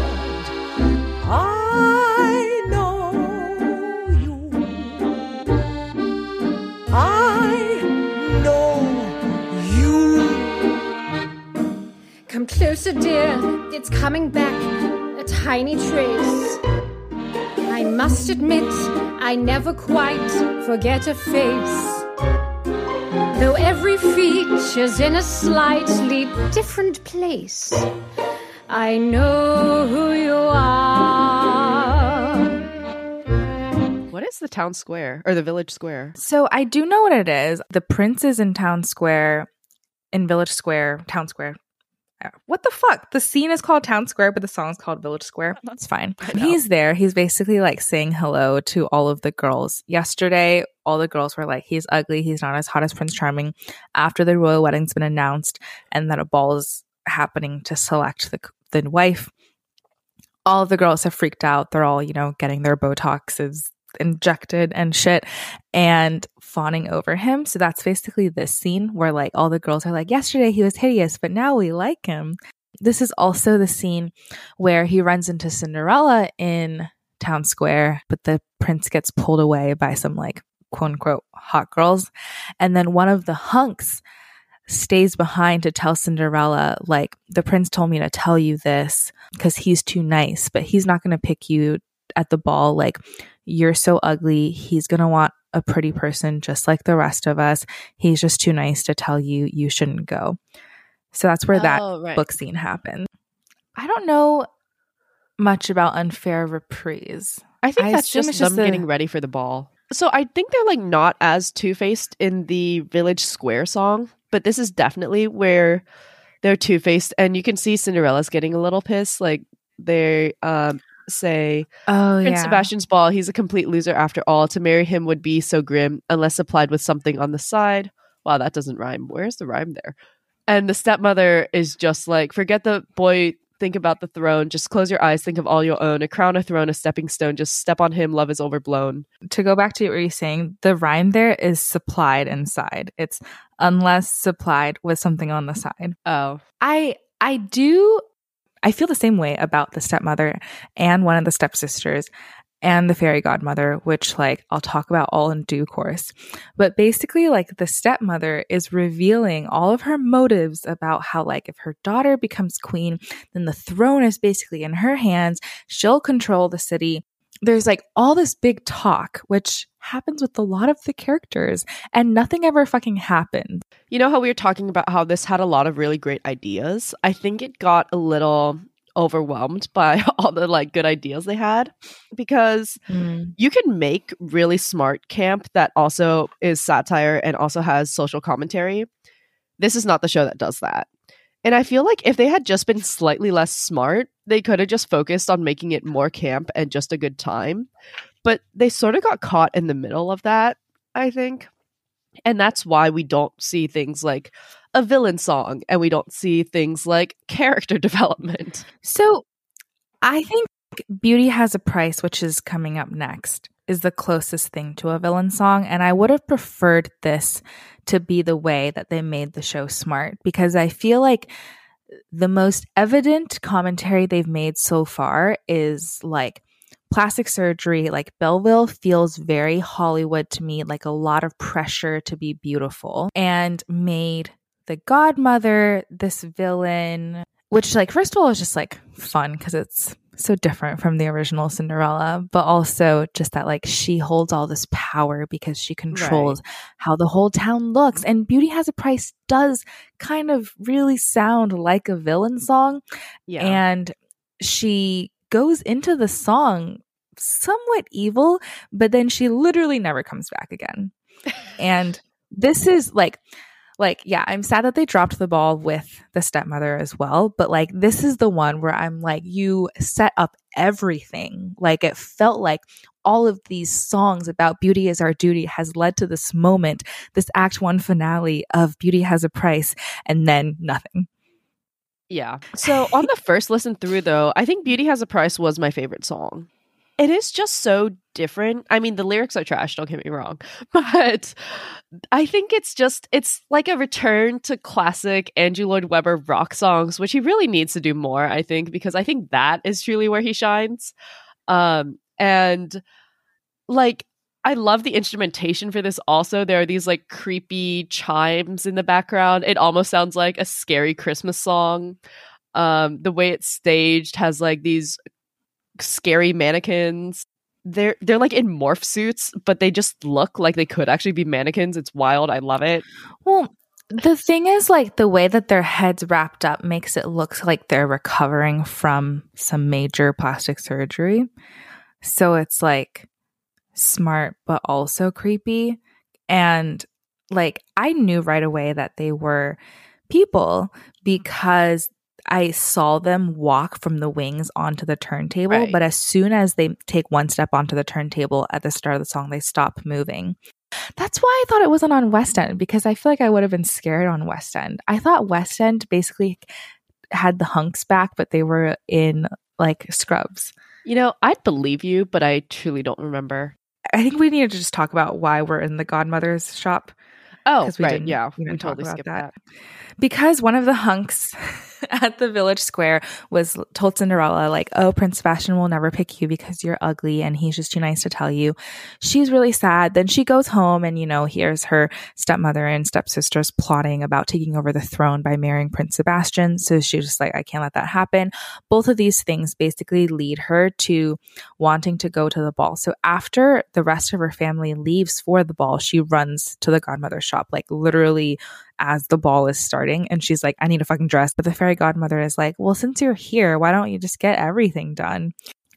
I know you. I know you. Come closer, dear. It's coming back. A tiny trace. I must admit, I never quite forget a face. Though every feature's in a slightly different place, I know who you are. What is the town square or the village square? So I do know what it is. The prince is in town square, in village square, town square. What the fuck? The scene is called Town Square, but the song's called Village Square. That's fine. He's there. He's basically like saying hello to all of the girls. Yesterday, all the girls were like, he's ugly. He's not as hot as Prince Charming. After the royal wedding's been announced and that a ball is happening to select the wife, all of the girls have freaked out. They're all, you know, getting their Botoxes injected and shit and fawning over him. So that's basically this scene where like all the girls are like, yesterday he was hideous, but now we like him. This is also the scene where he runs into Cinderella in town square, but the prince gets pulled away by some like quote unquote hot girls, and then one of the hunks stays behind to tell Cinderella, like, the prince told me to tell you this because he's too nice, but he's not going to pick you at the ball. Like, you're so ugly. He's going to want a pretty person just like the rest of us. He's just too nice to tell you you shouldn't go. So that's where that book scene happened. I don't know much about Unfair Reprise. I think that's just them getting ready for the ball. So I think they're like not as two-faced in the Village Square song, but this is definitely where they're two-faced, and you can see Cinderella's getting a little pissed. Like, they say, Prince Sebastian's ball, he's a complete loser after all. To marry him would be so grim unless supplied with something on the side. Wow, that doesn't rhyme. Where's the rhyme there? And the stepmother is just like, forget the boy think about the throne. Just close your eyes, think of all you'll own. A crown, a throne, a stepping stone. Just step on him, love is overblown. To go back to what you're saying, the rhyme there is supplied inside. It's unless supplied with something on the side. Oh. I feel the same way about the stepmother and one of the stepsisters and the fairy godmother, which like I'll talk about all in due course. But basically, like the stepmother is revealing all of her motives about how like if her daughter becomes queen, then the throne is basically in her hands. She'll control the city. There's like all this big talk, which happens with a lot of the characters, and nothing ever fucking happened. You know how we were talking about how this had a lot of really great ideas? I think it got a little overwhelmed by all the like good ideas they had, because you can make really smart camp that also is satire and also has social commentary. This is not the show that does that. And I feel like if they had just been slightly less smart, they could have just focused on making it more camp and just a good time. But they sort of got caught in the middle of that, I think. And that's why we don't see things like a villain song and we don't see things like character development. So I think Beauty Has a Price, which is coming up next, is the closest thing to a villain song. And I would have preferred this to be the way that they made the show smart, because I feel like the most evident commentary they've made so far is like plastic surgery. Like Belleville feels very Hollywood to me, like a lot of pressure to be beautiful, and made the godmother this villain, which like first of all is just like fun because it's so different from the original Cinderella, but also just that like she holds all this power because she controls how the whole town looks. And Beauty Has a Price does kind of really sound like a villain song. Yeah. And she goes into the song somewhat evil, but then she literally never comes back again. And this is like, yeah, I'm sad that they dropped the ball with the stepmother as well. But like, this is the one where I'm like, you set up everything. Like, it felt like all of these songs about beauty is our duty has led to this moment, this Act 1 finale of Beauty Has a Price, and then nothing. Yeah. So on the first listen through, though, I think Beauty Has a Price was my favorite song. It is just so different. I mean, the lyrics are trash, don't get me wrong. But I think it's like a return to classic Andrew Lloyd Webber rock songs, which he really needs to do more, I think, because I think that is truly where he shines. And like, I love the instrumentation for this also. There are these like creepy chimes in the background. It almost sounds like a scary Christmas song. The way it's staged has like these scary mannequins. They're like in morph suits, but they just look like they could actually be mannequins. It's wild. I love it. Well, the thing is, like, the way that their heads wrapped up makes it look like they're recovering from some major plastic surgery. So it's like smart, but also creepy. And like, I knew right away that they were people because I saw them walk from the wings onto the turntable, right. But as soon as they take one step onto the turntable at the start of the song, they stop moving. That's why I thought it wasn't on West End, because I feel like I would have been scared on West End. I thought West End basically had the hunks back, but they were in like scrubs. You know, I'd believe you, but I truly don't remember. I think we need to just talk about why we're in the godmother's shop. Oh, right. Yeah, we totally skipped that. Because one of the hunks at the village square told Cinderella, like, oh, Prince Sebastian will never pick you because you're ugly and he's just too nice to tell you. She's really sad. Then she goes home and, you know, here's her stepmother and stepsisters plotting about taking over the throne by marrying Prince Sebastian. So she's just like, I can't let that happen. Both of these things basically lead her to wanting to go to the ball. So after the rest of her family leaves for the ball, she runs to the godmother's shop, like literally as the ball is starting, and she's like, I need a fucking dress. But the fairy godmother is like, well, since you're here, why don't you just get everything done?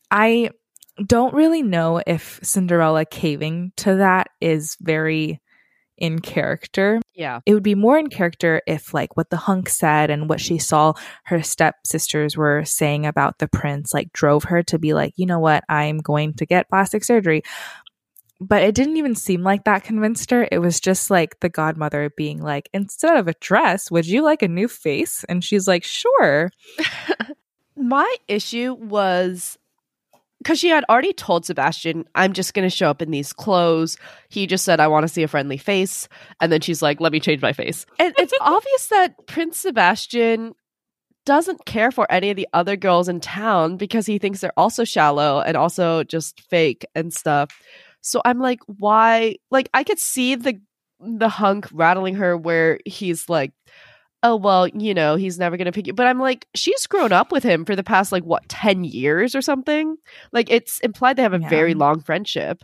I don't really know if Cinderella caving to that is very in character. Yeah. It would be more in character if like what the hunk said and what she saw her stepsisters were saying about the prince like drove her to be like, you know what, I'm going to get plastic surgery. But it didn't even seem like that convinced her. It was just like the godmother being like, instead of a dress, would you like a new face? And she's like, sure. My issue was because she had already told Sebastian, I'm just going to show up in these clothes. He just said, I want to see a friendly face. And then she's like, let me change my face. And it's obvious that Prince Sebastian doesn't care for any of the other girls in town because he thinks they're also shallow and also just fake and stuff. So I'm like, why? Like, I could see the hunk rattling her where he's like, oh, well, you know, he's never going to pick you. But I'm like, she's grown up with him for the past, 10 years or something? Like, it's implied they have a very long friendship.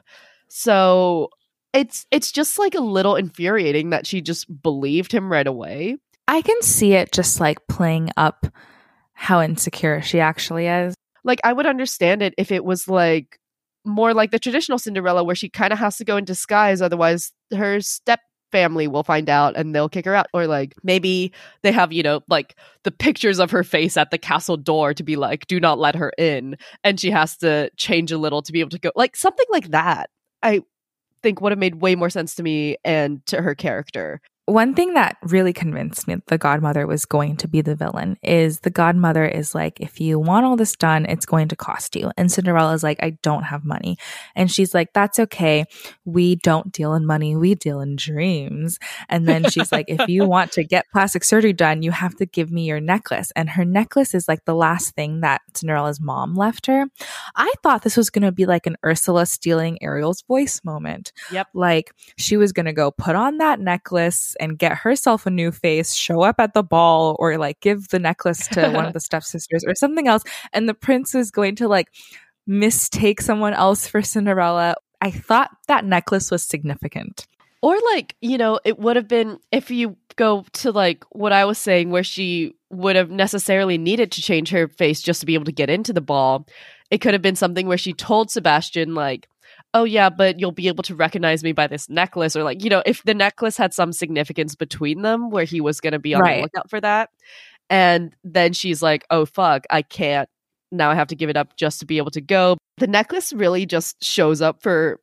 So it's just, a little infuriating that she just believed him right away. I can see it just, playing up how insecure she actually is. I would understand it if it was, more like the traditional Cinderella where she kind of has to go in disguise. Otherwise, her step family will find out and they'll kick her out. Or maybe they have, the pictures of her face at the castle door to be do not let her in. And she has to change a little to be able to go. Something like that, I think would have made way more sense to me and to her character. One thing that really convinced me that the godmother was going to be the villain is the godmother is like, if you want all this done, it's going to cost you. And Cinderella's like, I don't have money. And she's like, that's okay. We don't deal in money. We deal in dreams. And then she's like, if you want to get plastic surgery done, you have to give me your necklace. And her necklace is the last thing that Cinderella's mom left her. I thought this was going to be an Ursula stealing Ariel's voice moment. Yep. She was going to go put on that necklace and get herself a new face, show up at the ball, or give the necklace to one of the stepsisters or something else. And the prince is going to mistake someone else for Cinderella. I thought that necklace was significant. Or it would have been, if you go to what I was saying, where she would have necessarily needed to change her face just to be able to get into the ball. It could have been something where she told Sebastian oh yeah, but you'll be able to recognize me by this necklace, or if the necklace had some significance between them where he was going to be on the lookout for that. And then she's like, oh fuck, I can't. Now I have to give it up just to be able to go. The necklace really just shows up for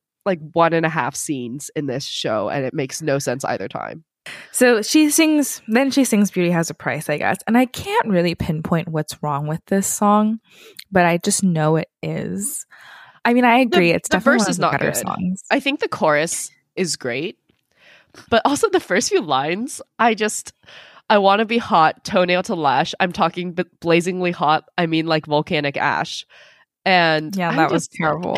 1.5 scenes in this show, and it makes no sense either time. So she sings Beauty Has a Price, I guess. And I can't really pinpoint what's wrong with this song, but I just know it is. I mean, I agree. It's definitely one of the better songs. I think the chorus is great, but also the first few lines, I want to be hot, toenail to lash. I'm talking blazingly hot. I mean, volcanic ash. And yeah, that was terrible.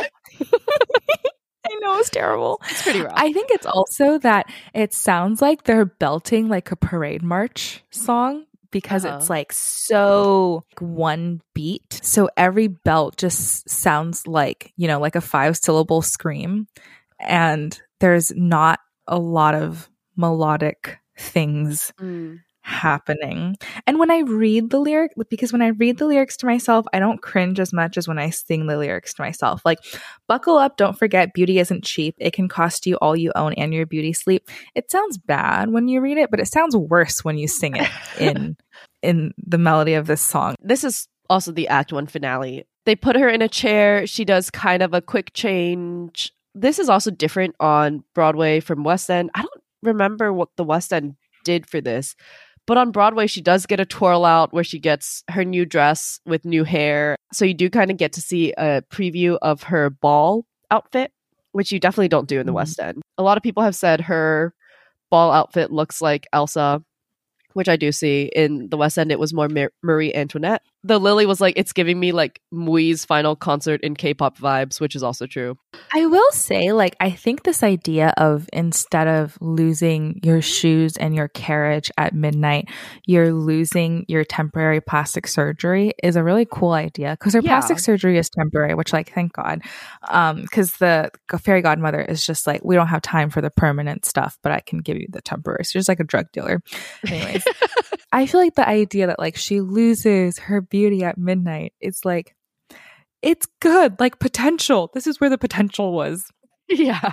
I know, it's terrible. It's pretty rough. I think it's also that it sounds like they're belting a parade march song. Because it's so one beat. So every belt just sounds like a 5-syllable scream. And there's not a lot of melodic things happening. And when I read the lyrics to myself, I don't cringe as much as when I sing the lyrics to myself. Buckle up, don't forget, beauty isn't cheap. It can cost you all you own and your beauty sleep. It sounds bad when you read it, but it sounds worse when you sing it in the melody of this song. This is also the Act 1 finale. They put her in a chair. She does kind of a quick change. This is also different on Broadway from West End. I don't remember what the West End did for this. But on Broadway, she does get a twirl out where she gets her new dress with new hair. So you do kind of get to see a preview of her ball outfit, which you definitely don't do in the West End. A lot of people have said her ball outfit looks like Elsa, which I do see. In the West End, it was more Marie Antoinette. Though Lily was like, it's giving me Mui's final concert in K-pop vibes, which is also true. I will say, I think this idea of instead of losing your shoes and your carriage at midnight, you're losing your temporary plastic surgery is a really cool idea. Because her plastic surgery is temporary, which thank God. Because the fairy godmother is just we don't have time for the permanent stuff, but I can give you the temporary. So she's like a drug dealer. Anyways, I feel the idea that she loses her beauty at midnight, it's it's good, potential. This is where the potential was. Yeah.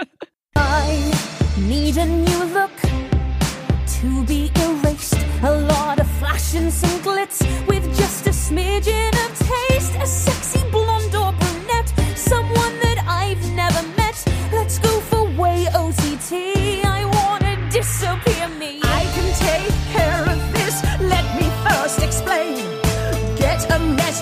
I need a new look to be erased. A lot of flash and some glitz with just a smidgen of taste. A sexy blonde or brunette, someone that I've never met. Let's go for way OTT. I wanna disappear me. I can take care of this. Let me first explain. Get a message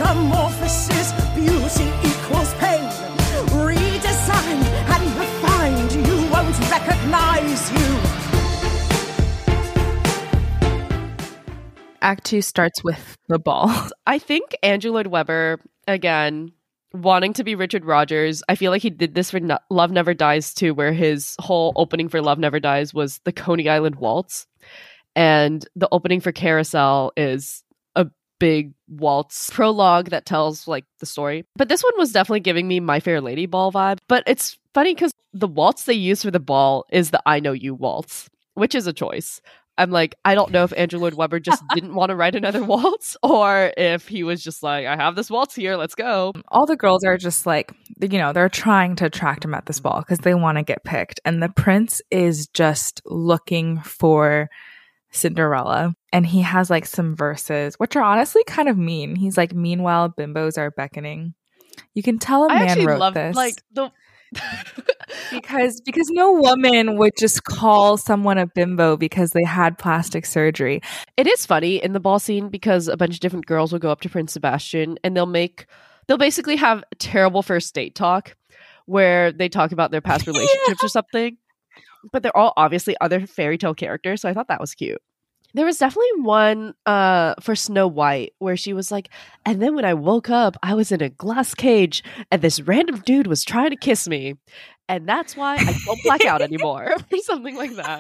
Act 2 starts with the ball. I think Andrew Lloyd Webber, again, wanting to be Richard Rodgers, I feel like he did this for Love Never Dies too, where his whole opening for Love Never Dies was the Coney Island Waltz. And the opening for Carousel is a big waltz prologue that tells like the story. But this one was definitely giving me My Fair Lady ball vibe. But it's funny because the waltz they use for the ball is the I Know You waltz, which is a choice. I'm like, I don't know if Andrew Lloyd Webber just didn't want to write another waltz or if he was just like, I have this waltz here, let's go. All the girls are just like, you know, they're trying to attract him at this ball because they want to get picked. And the prince is just looking for Cinderella. And he has like some verses, which are honestly kind of mean. He's like, meanwhile, bimbos are beckoning. You can tell a man wrote this. Like the because no woman would just call someone a bimbo because they had plastic surgery. It is funny in the ball scene because a bunch of different girls will go up to Prince Sebastian and they'll basically have terrible first date talk where they talk about their past relationships or something. But they're all obviously other fairy tale characters, so I thought that was cute. There was definitely one for Snow White where she was like, and then when I woke up, I was in a glass cage and this random dude was trying to kiss me. And that's why I don't black out anymore. Or something like that.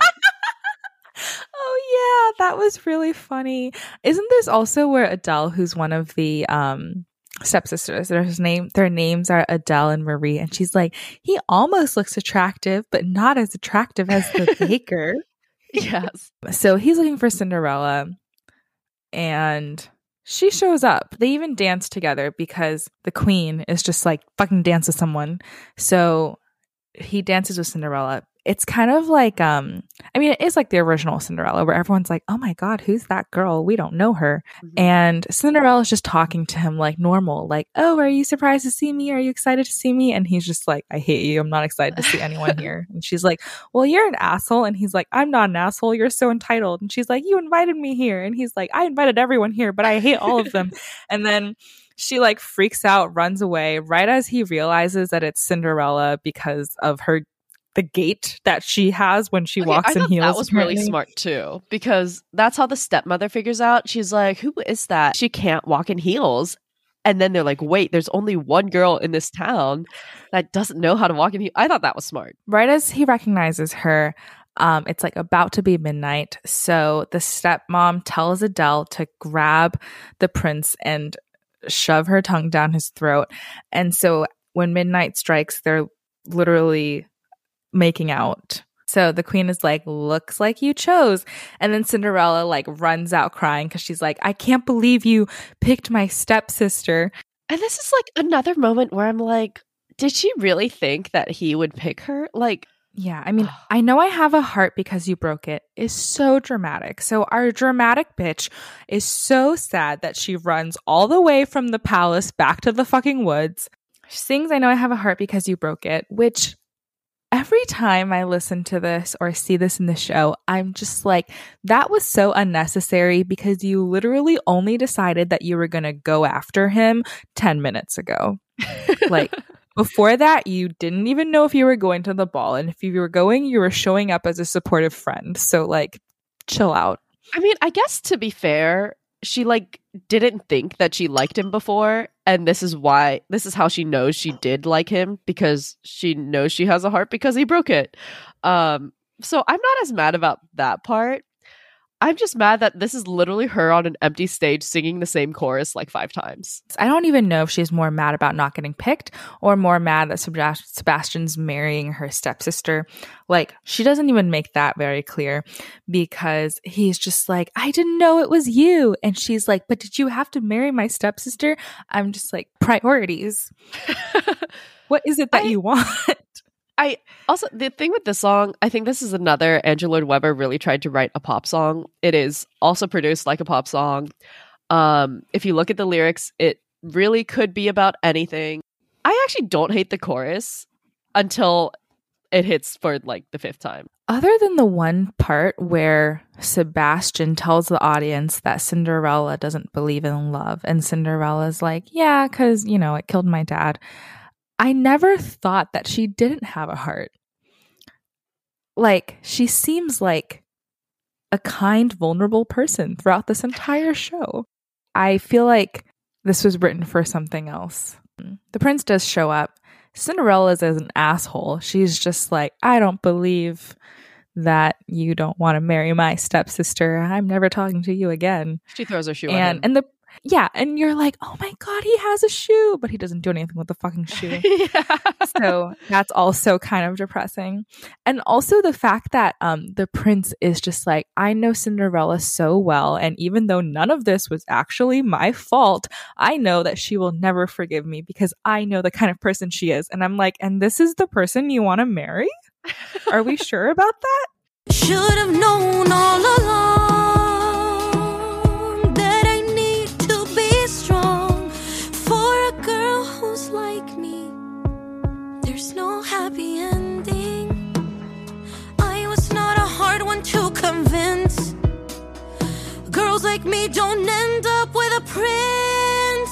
Oh, yeah. That was really funny. Isn't this also where Adele, who's one of the stepsisters, their names are Adele and Marie. And she's like, he almost looks attractive, but not as attractive as the baker. Yes. So he's looking for Cinderella and she shows up. They even dance together because the queen is just like, fucking dance with someone. So he dances with Cinderella. It's kind of like, I mean, it is like the original Cinderella where everyone's like, oh my God, who's that girl? We don't know her. Mm-hmm. And Cinderella's just talking to him like normal, like, oh, are you surprised to see me? Are you excited to see me? And he's just like, I hate you. I'm not excited to see anyone here. And she's like, well, you're an asshole. And he's like, I'm not an asshole. You're so entitled. And she's like, you invited me here. And he's like, I invited everyone here, but I hate all of them. And then she like freaks out, runs away right as he realizes that it's Cinderella because of the gait that she has when she walks in heels. That was really smart too, because that's how the stepmother figures out. She's like, who is that? She can't walk in heels. And then they're like, wait, there's only one girl in this town that doesn't know how to walk in heels. I thought that was smart. Right as he recognizes her, it's like about to be midnight. So the stepmom tells Adele to grab the prince and shove her tongue down his throat. And so when midnight strikes, they're literally making out. So the queen is like, looks like you chose. And then Cinderella like runs out crying because she's like, I can't believe you picked my stepsister. And this is like another moment where I'm like, did she really think that he would pick her? Like, yeah, I mean, I know I have a heart because you broke it is so dramatic. So our dramatic bitch is so sad that she runs all the way from the palace back to the fucking woods. She sings, I know I have a heart because you broke it, which every time I listen to this or see this in the show, I'm just like, that was so unnecessary because you literally only decided that you were going to go after him 10 minutes ago. Like, before that, you didn't even know if you were going to the ball. And if you were going, you were showing up as a supportive friend. So, like, chill out. I mean, I guess to be fair, she like didn't think that she liked him before, and this is how she knows she did like him, because she knows she has a heart because he broke it. So I'm not as mad about that part. I'm just mad that this is literally her on an empty stage singing the same chorus like 5 times. I don't even know if she's more mad about not getting picked or more mad that Sebastian's marrying her stepsister. Like, she doesn't even make that very clear because he's just like, I didn't know it was you. And she's like, but did you have to marry my stepsister? I'm just like, priorities. What is it that you want? I also, the thing with this song, I think this is another Andrew Lloyd Webber really tried to write a pop song. It is also produced like a pop song. If you look at the lyrics, it really could be about anything. I actually don't hate the chorus until it hits for like the 5th time. Other than the one part where Sebastian tells the audience that Cinderella doesn't believe in love, and Cinderella's like, yeah, because, you know, it killed my dad. I never thought that she didn't have a heart. Like, she seems like a kind, vulnerable person throughout this entire show. I feel like this was written for something else. The prince does show up. Cinderella's as an asshole. She's just like, I don't believe that you don't want to marry my stepsister. I'm never talking to you again. She throws her shoe at him. And you're like, oh my God, he has a shoe, but he doesn't do anything with the fucking shoe. So that's also kind of depressing. And also the fact that the prince is just like, I know Cinderella so well, and even though none of this was actually my fault, I know that she will never forgive me because I know the kind of person she is. And I'm like, and this is the person you want to marry? Are we sure about that? Should have known all along that I need to be strong for a girl who's like me. There's no happy ending. I was not a hard one to convince. Girls like me don't end up with a prince.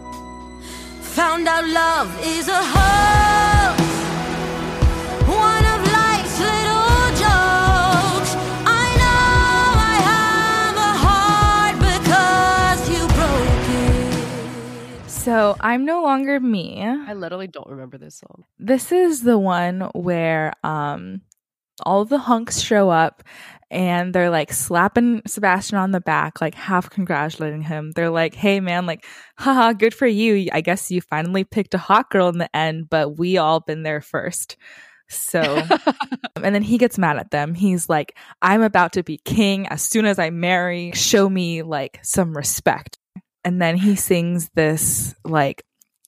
Found out love is a hoax. One of life's little jokes. I know I have a heart because you broke it. So I'm No Longer Me. I literally don't remember this song. This is the one where all the hunks show up and they're like slapping Sebastian on the back, like half congratulating him. They're like, hey man, like, haha, good for you. I guess you finally picked a hot girl in the end, but we all been there first. So, and then he gets mad at them. He's like, I'm about to be king as soon as I marry. Show me like some respect. And then he sings this like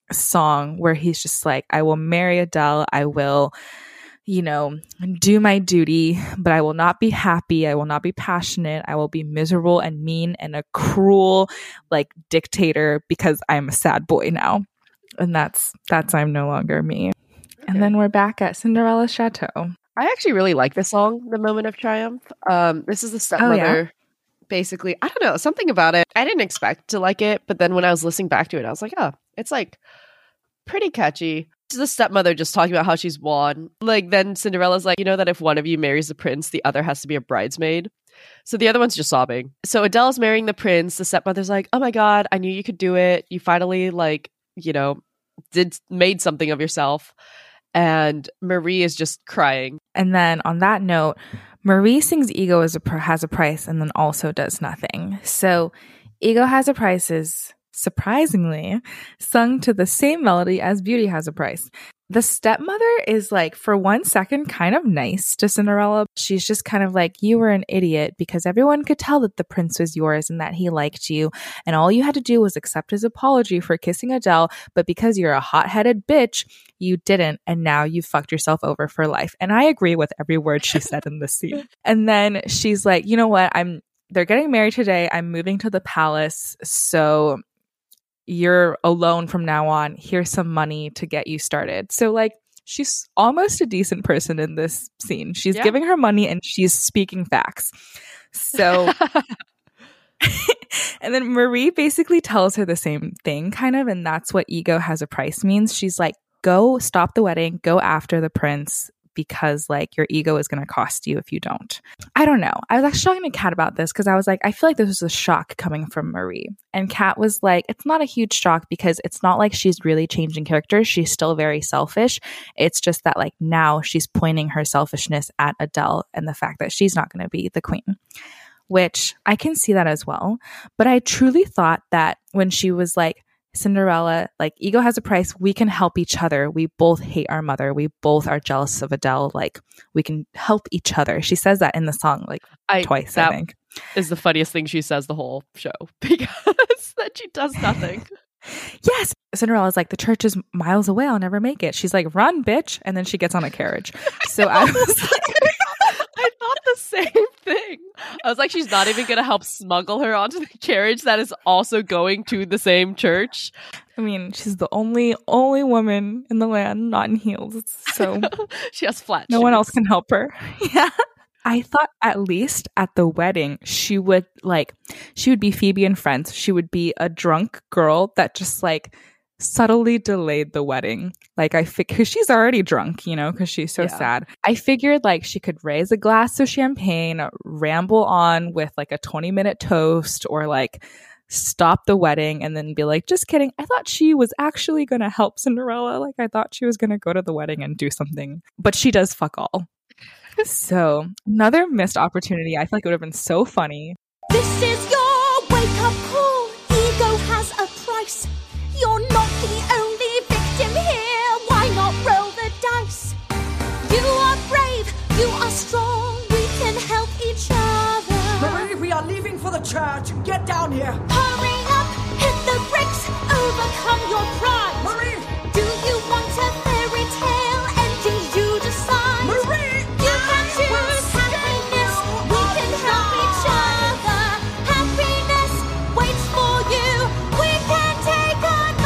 song where he's just like, I will marry Adele. I will, you know, do my duty, but I will not be happy. I will not be passionate. I will be miserable and mean and a cruel like dictator because I'm a sad boy now. And that's I'm No Longer Me. And then we're back at Cinderella's chateau. I actually really like this song, The Moment of Triumph. This is the stepmother. Basically, I don't know, something about it. I didn't expect to like it, but then when I was listening back to it, I was like, oh, it's like pretty catchy. It's the stepmother just talking about how she's won. Like then Cinderella's like, you know that if one of you marries the prince, the other has to be a bridesmaid. So the other one's just sobbing. So Adele's marrying the prince. The stepmother's like, oh my God, I knew you could do it. You finally like, you know, made something of yourself. And Marie is just crying. And then on that note, Marie sings Ego has a price and then also does nothing. So Ego Has a Price is surprisingly sung to the same melody as Beauty Has a Price. The stepmother is like, for 1 second, kind of nice to Cinderella. She's just kind of like, you were an idiot because everyone could tell that the prince was yours and that he liked you. And all you had to do was accept his apology for kissing Adele. But because you're a hot-headed bitch, you didn't. And now you fucked yourself over for life. And I agree with every word she said in this scene. And then she's like, you know what? They're getting married today. I'm moving to the palace. So you're alone from now on. Here's some money to get you started. So like she's almost a decent person in this scene. She's giving her money and she's speaking facts. So and then Marie basically tells her the same thing kind of, and that's what Ego Has a Price means. She's like, go stop the wedding, go after the prince because like your ego is going to cost you if you don't. I don't know. I was actually talking to Kat about this because I was like, I feel like this was a shock coming from Marie. And Kat was like, it's not a huge shock because it's not like she's really changing characters. She's still very selfish. It's just that like now she's pointing her selfishness at Adele and the fact that she's not going to be the queen, which I can see that as well. But I truly thought that when she was like, Cinderella, like Ego Has a Price, we can help each other. We both hate our mother. We both are jealous of Adele. Like we can help each other. She says that in the song like twice, I think. Is the funniest thing she says the whole show because that she does nothing. Yes. Cinderella's like, the church is miles away. I'll never make it. She's like, run, bitch. And then she gets on a carriage. So I was like, I thought the same thing. I was like, she's not even going to help smuggle her onto the carriage that is also going to the same church. I mean, she's the only woman in the land not in heels. So she has flat no shoes. one else can help her. Yeah. I thought at least at the wedding, she would be Phoebe and Friends. She would be a drunk girl that just like subtly delayed the wedding. Like because she's already drunk, because she's so sad. I figured like she could raise a glass of champagne, ramble on with like a 20-minute toast, or like stop the wedding and then be like, just kidding. I thought she was actually going to help Cinderella. Like I thought she was going to go to the wedding and do something, but she does fuck all. So another missed opportunity. I feel like it would have been so funny. This is your wake-up call. Ego has a price. You're not the only victim here. Why not roll the dice? You are brave. You are strong. We can help each other. Marie, we are leaving for the church. Get down here. Hurry up. Hit the brakes. Overcome your pride. Marie! Do you want a fairy tale? And do you decide? Marie! You can choose happiness. We can help each other. Happiness waits for you. We can take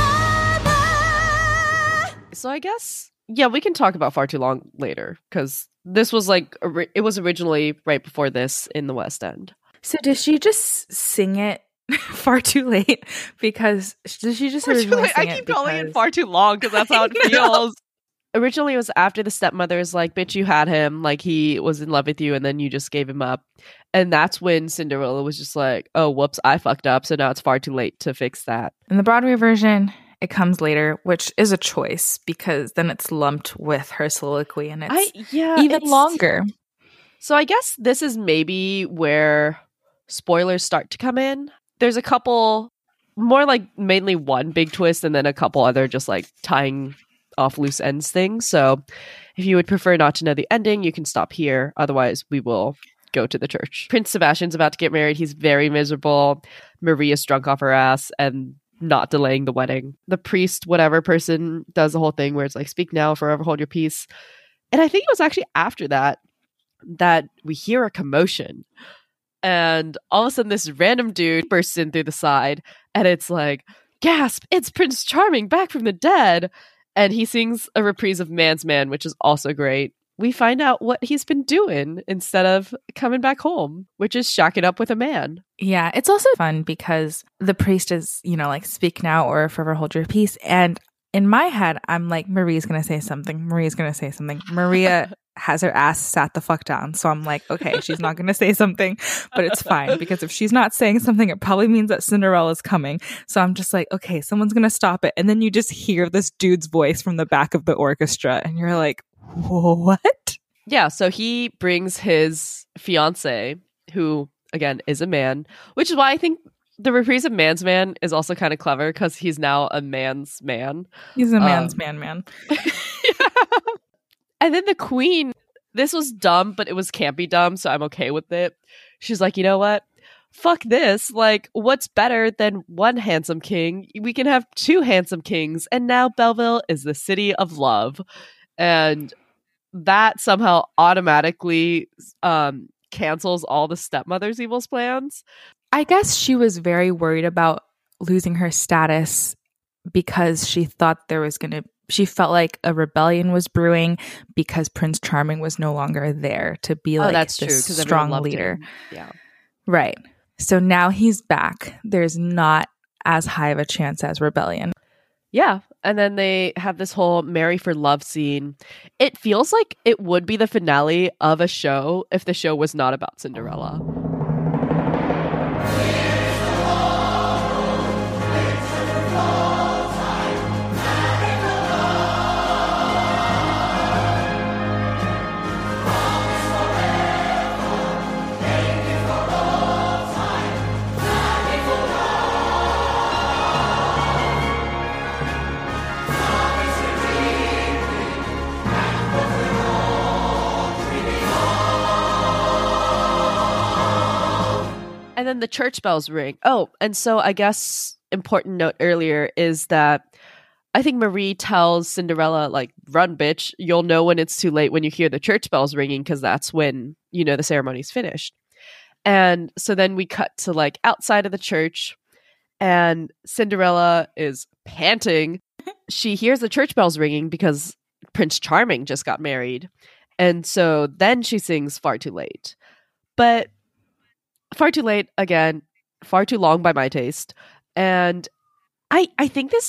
another. So I guess, we can talk about Far Too Long later, because this was like, it was originally right before this in the West End. So did she just sing it far too late? Because did she just originally sing I keep calling it Far Too Long because that's how it feels. Originally, it was after the stepmother's like, bitch, you had him. Like, he was in love with you, and then you just gave him up. And that's when Cinderella was just like, oh, whoops, I fucked up. So now it's far too late to fix that. In the Broadway version, it comes later, which is a choice because then it's lumped with her soliloquy and it's even longer. So I guess this is maybe where spoilers start to come in. There's a couple, more like mainly one big twist and then a couple other just like tying off loose ends things. So if you would prefer not to know the ending, you can stop here. Otherwise, we will go to the church. Prince Sebastian's about to get married. He's very miserable. Maria's drunk off her ass and not delaying the wedding. The priest, whatever person, does the whole thing where it's like, speak now, forever hold your peace. And I think it was actually after that we hear a commotion. And all of a sudden this random dude bursts in through the side and it's like, gasp, it's Prince Charming back from the dead. And he sings a reprise of Man's Man, which is also great. We find out what he's been doing instead of coming back home, which is shacking up with a man. Yeah, it's also fun because the priest is, like, speak now or forever hold your peace. And in my head, I'm like, Marie's going to say something. Marie's going to say something. Maria has her ass sat the fuck down. So I'm like, okay, she's not going to say something, but it's fine because if she's not saying something, it probably means that Cinderella's coming. So I'm just like, okay, someone's going to stop it. And then you just hear this dude's voice from the back of the orchestra and you're like, what? Yeah, so he brings his fiance, who, again, is a man, which is why I think the reprise of Man's Man is also kind of clever because he's now a man's man. He's a man's man. Yeah. And then the queen, this was dumb, but it was campy dumb, so I'm okay with it. She's like, you know what? Fuck this. Like, what's better than one handsome king? We can have two handsome kings. And now Belleville is the city of love. And that somehow automatically cancels all the stepmother's evil plans. I guess she was very worried about losing her status because she thought she felt like a rebellion was brewing because Prince Charming was no longer there to be like that's this true, strong leader. Yeah. Right. So now he's back. There's not as high of a chance as rebellion. Yeah. And then they have this whole marry for love scene. It feels like it would be the finale of a show if the show was not about Cinderella. And then the church bells ring. Oh, and so I guess important note earlier is that I think Marie tells Cinderella, like, run, bitch. You'll know when it's too late when you hear the church bells ringing because that's when, the ceremony's finished. And so then we cut to, like, outside of the church and Cinderella is panting. She hears the church bells ringing because Prince Charming just got married. And so then she sings Far Too Late. But Far Too Late, again, far too long by my taste. And I think this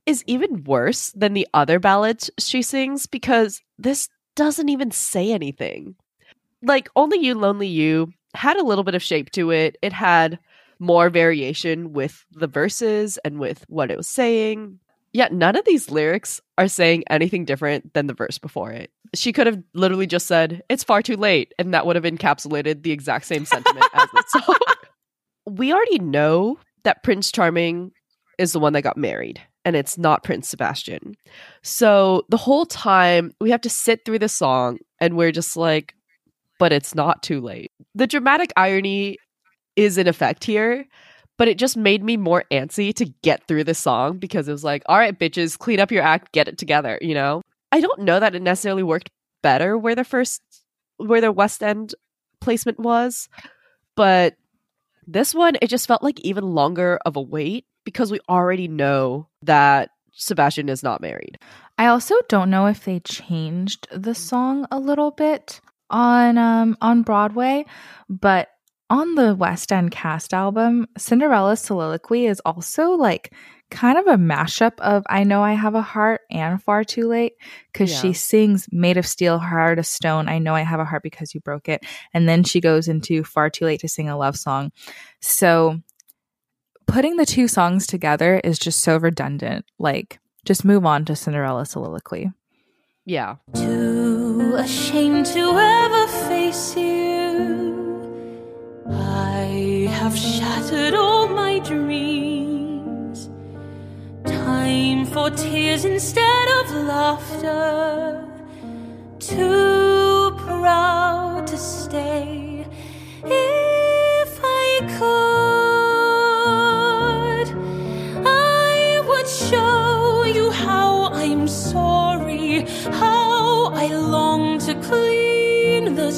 is even worse than the other ballads she sings because this doesn't even say anything. Like, Only You, Lonely You had a little bit of shape to it. It had more variation with the verses and with what it was saying. Yet none of these lyrics are saying anything different than the verse before it. She could have literally just said, "It's far too late," and that would have encapsulated the exact same sentiment as the song. We already know that Prince Charming is the one that got married, and it's not Prince Sebastian. So the whole time we have to sit through the song and we're just like, but it's not too late. The dramatic irony is in effect here, but it just made me more antsy to get through the song because it was like, all right, bitches, clean up your act, get it together, you know? I don't know that it necessarily worked better where the West End placement was, but this one, it just felt like even longer of a wait because we already know that Sebastian is not married. I also don't know if they changed the song a little bit on Broadway, but on the West End cast album, Cinderella's soliloquy is also like kind of a mashup of I Know I Have a Heart and Far Too Late, because she sings Made of Steel, Heart of Stone, I Know I Have a Heart Because You Broke It, and then she goes into Far Too Late to sing a love song. So putting the two songs together is just so redundant. Like, just move on to Cinderella's soliloquy. Yeah. Too ashamed to ever face you, I have shattered all my dreams. Time for tears instead of laughter. Too proud to stay. If I could, I would show you how I'm sorry, how I long to clean the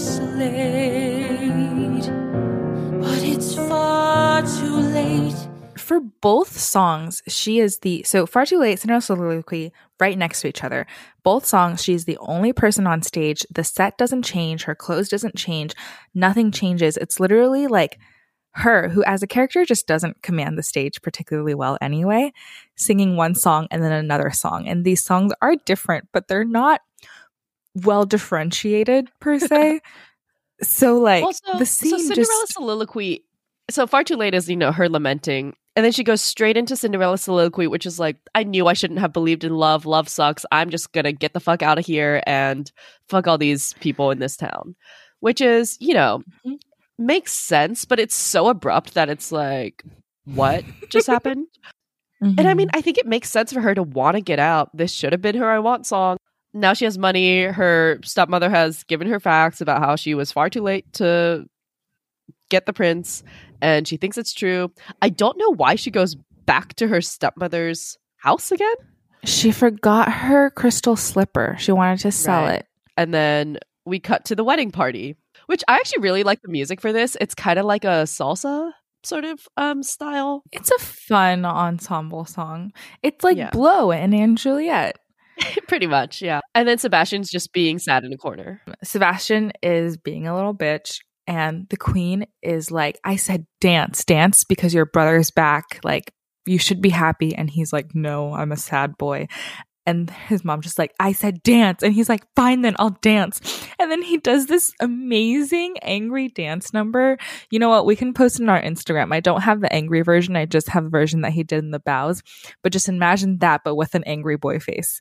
slate. But it's far too late. For both songs, she is so Far Too Late, Cinderella's soliloquy, right next to each other. Both songs, she's the only person on stage. The set doesn't change. Her clothes doesn't change. Nothing changes. It's literally like her, who as a character just doesn't command the stage particularly well anyway, singing one song and then another song. And these songs are different, but they're not well differentiated per se. So like the scene so Cinderella's soliloquy, so Far Too Late is, you know, her lamenting. And then she goes straight into Cinderella's soliloquy, which is like, I knew I shouldn't have believed in love. Love sucks. I'm just going to get the fuck out of here and fuck all these people in this town. Which is, you know, makes sense, but it's so abrupt that it's like, what just happened? And I mean, I think it makes sense for her to want to get out. This should have been her I Want song. Now she has money. Her stepmother has given her facts about how she was far too late to get the prince, and she thinks it's true. I don't know why she goes back to her stepmother's house again. She forgot her crystal slipper. She wanted to sell it. And then we cut to the wedding party, which I actually really like the music for this. It's kind of like a salsa sort of style. It's a fun ensemble song. It's like Blow and Anne Juliet. Pretty much, yeah. And then Sebastian's just being sad in a corner. Sebastian is being a little bitch. And the queen is like, I said, dance because your brother's back. Like, you should be happy. And he's like, no, I'm a sad boy. And his mom just like, I said dance. And he's like, fine, then I'll dance. And then he does this amazing angry dance number. You know what? We can post it on our Instagram. I don't have the angry version. I just have the version that he did in the bows. But just imagine that, but with an angry boy face.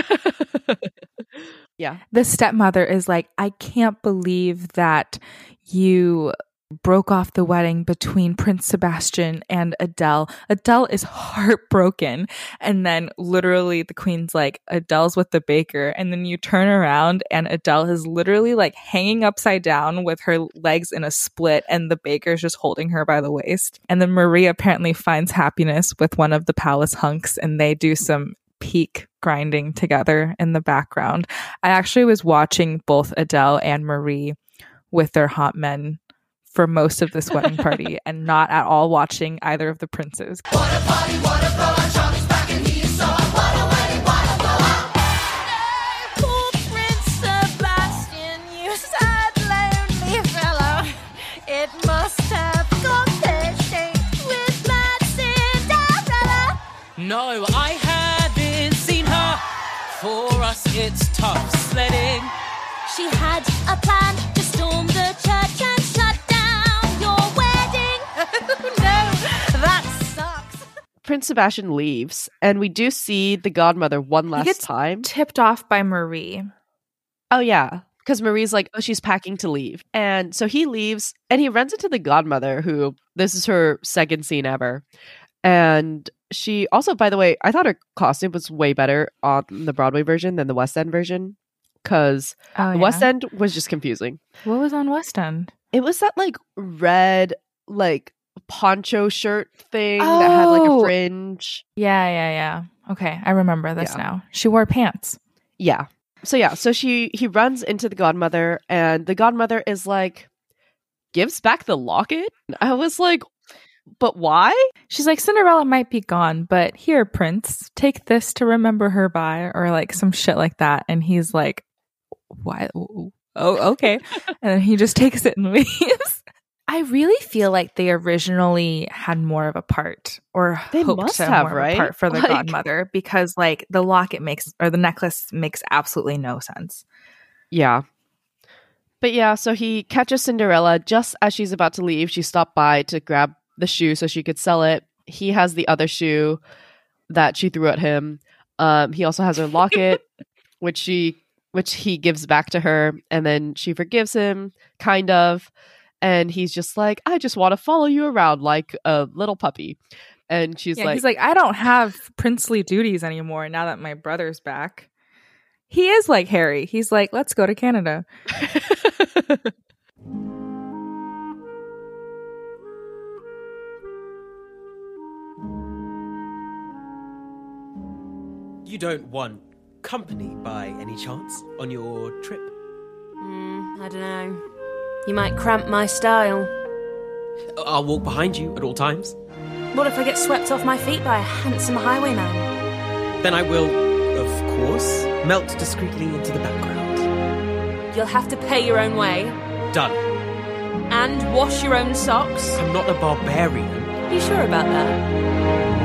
Yeah. The stepmother is like, I can't believe that you broke off the wedding between Prince Sebastian and Adele. Adele is heartbroken. And then literally the queen's like, Adele's with the baker. And then you turn around and Adele is literally like hanging upside down with her legs in a split, and the baker's just holding her by the waist. And then Marie apparently finds happiness with one of the palace hunks, and they do some peak grinding together in the background. I actually was watching both Adele and Marie with their hot men for most of this wedding party and not at all watching either of the princes. What a party, what a blow, Charlie's back and he is so hot. What a wedding, what a blow. Poor Prince Sebastian, you sad lonely fellow. It must have gone pear-shaped with mad Cinderella. No, I had For us, it's tough sledding. She had a plan to storm the church and shut down your wedding. No, that sucks. Prince Sebastian leaves, and we do see the godmother one last He gets time. tipped off by Marie. Oh, yeah. Because Marie's like, oh, she's packing to leave. And so he leaves, and he runs into the godmother, who, this is her second scene ever. And she also, by the way, I thought her costume was way better on the Broadway version than the West End version. Because the West End was just confusing. What was on West End? It was that, like, red, like, poncho shirt thing that had, like, a fringe. Yeah. Okay, I remember this now. She wore pants. Yeah. So he runs into the godmother, and the godmother is like, gives back the locket. I was like, but why? She's like, Cinderella might be gone, but here, Prince, take this to remember her by, or like some shit like that. And he's like, why? Oh, okay. And then he just takes it and leaves. I really feel like they originally had more of a part, or they hoped must to have, more right? Of a part for the Like, godmother, because like the locket makes, or the necklace makes absolutely no sense. Yeah. But yeah, so he catches Cinderella just as she's about to leave. She stopped by to grab the shoe so she could sell it. He has the other shoe that she threw at him. He also has her locket, which he gives back to her, and then she forgives him, kind of. And he's just like, I just want to follow you around like a little puppy. And she's like, he's like, I don't have princely duties anymore now that my brother's back. He is like Harry. He's like, let's go to Canada. You don't want company by any chance on your trip? I don't know. You might cramp my style. I'll walk behind you at all times. What if I get swept off my feet by a handsome highwayman? Then I will, of course, melt discreetly into the background. You'll have to pay your own way. Done. And wash your own socks. I'm not a barbarian. You sure about that?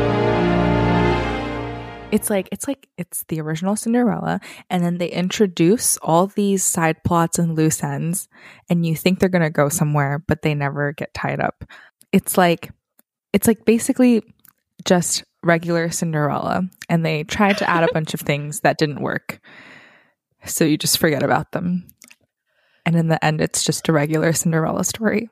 It's the original Cinderella, and then they introduce all these side plots and loose ends, and you think they're gonna go somewhere, but they never get tied up. It's like basically just regular Cinderella, and they tried to add a bunch of things that didn't work, so you just forget about them. And in the end, it's just a regular Cinderella story.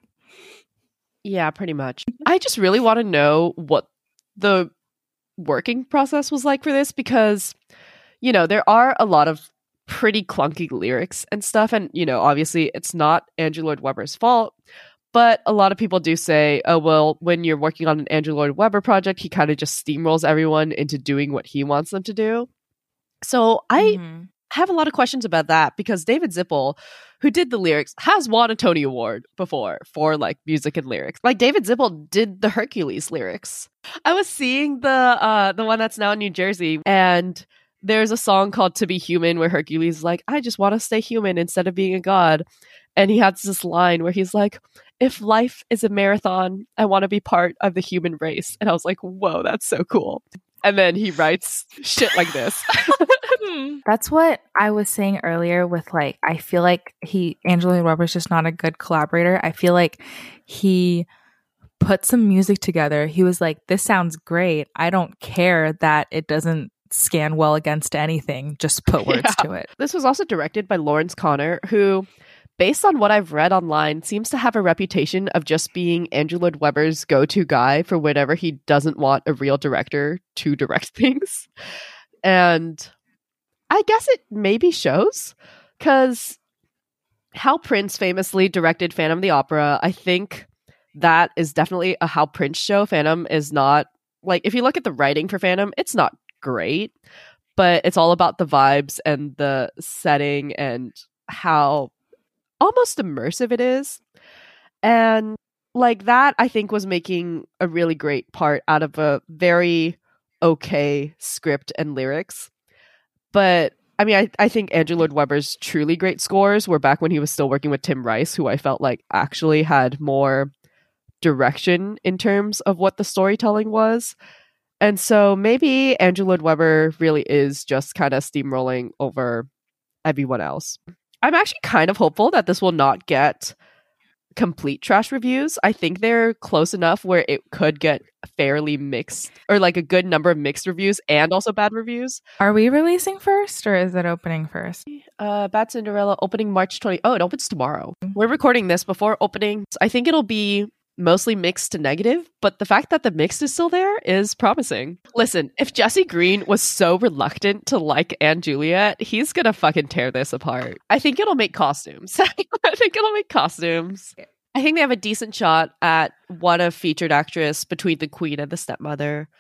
yeah, pretty much. I just really want to know what the working process was like for this, because there are a lot of pretty clunky lyrics and stuff, and obviously it's not Andrew Lloyd Webber's fault, but a lot of people do say, oh well, when you're working on an Andrew Lloyd Webber project, he kind of just steamrolls everyone into doing what he wants them to do. So I have a lot of questions about that, because David Zippel, who did the lyrics, has won a Tony Award before for like music and lyrics. Like David Zippel did the Hercules lyrics. I was seeing the one that's now in New Jersey, and there's a song called To Be Human where Hercules is like, I just want to stay human instead of being a god. And he has this line where he's like, if life is a marathon, I want to be part of the human race. And I was like, whoa, that's so cool. And then he writes shit like this. That's what I was saying earlier with like, I feel like Andrew Lloyd Webber's just not a good collaborator. I feel like he put some music together. He was like, this sounds great. I don't care that it doesn't scan well against anything. Just put words to it. This was also directed by Lawrence Connor, who, based on what I've read online, seems to have a reputation of just being Andrew Lloyd Webber's go-to guy for whenever he doesn't want a real director to direct things. And I guess it maybe shows, because Hal Prince famously directed Phantom of the Opera. I think that is definitely a Hal Prince show. Phantom is not, like, if you look at the writing for Phantom, it's not great, but it's all about the vibes and the setting and how almost immersive it is. And like that, I think, was making a really great part out of a very okay script and lyrics. But I mean, I think Andrew Lloyd Webber's truly great scores were back when he was still working with Tim Rice, who I felt like actually had more direction in terms of what the storytelling was. And so maybe Andrew Lloyd Webber really is just kind of steamrolling over everyone else. I'm actually kind of hopeful that this will not get complete trash reviews. I think they're close enough where it could get fairly mixed, or like a good number of mixed reviews and also bad reviews. Are we releasing first or is it opening first? Bad Cinderella opening March 20. Oh, it opens tomorrow. We're recording this before opening. I think it'll be mostly mixed to negative, but the fact that the mixed is still there is promising. Listen, if Jesse Green was so reluctant to like Anne Juliet, he's gonna fucking tear this apart. I think it'll make costumes. I think they have a decent shot at one of featured actress between the Queen and the Stepmother.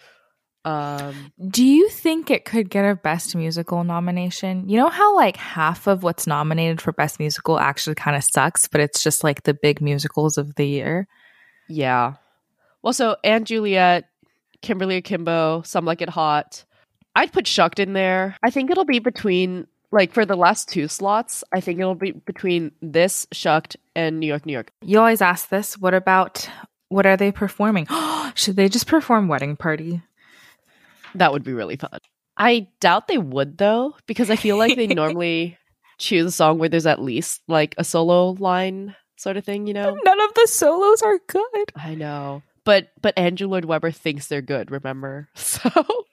Do you think it could get a Best Musical nomination? You know how like half of what's nominated for Best Musical actually kind of sucks, but it's just like the big musicals of the year? Yeah. Well, so Anne Juliet, Kimberly Akimbo, Some Like It Hot. I'd put Shucked in there. I think it'll be between, like, for the last 2 slots, I think it'll be between this, Shucked, and New York, New York. You always ask this. What are they performing? Should they just perform Wedding Party? That would be really fun. I doubt they would, though, because I feel like they normally choose a song where there's at least, like, a solo line sort of thing, you know? None of the solos are good. I know. But Andrew Lloyd Webber thinks they're good, remember? So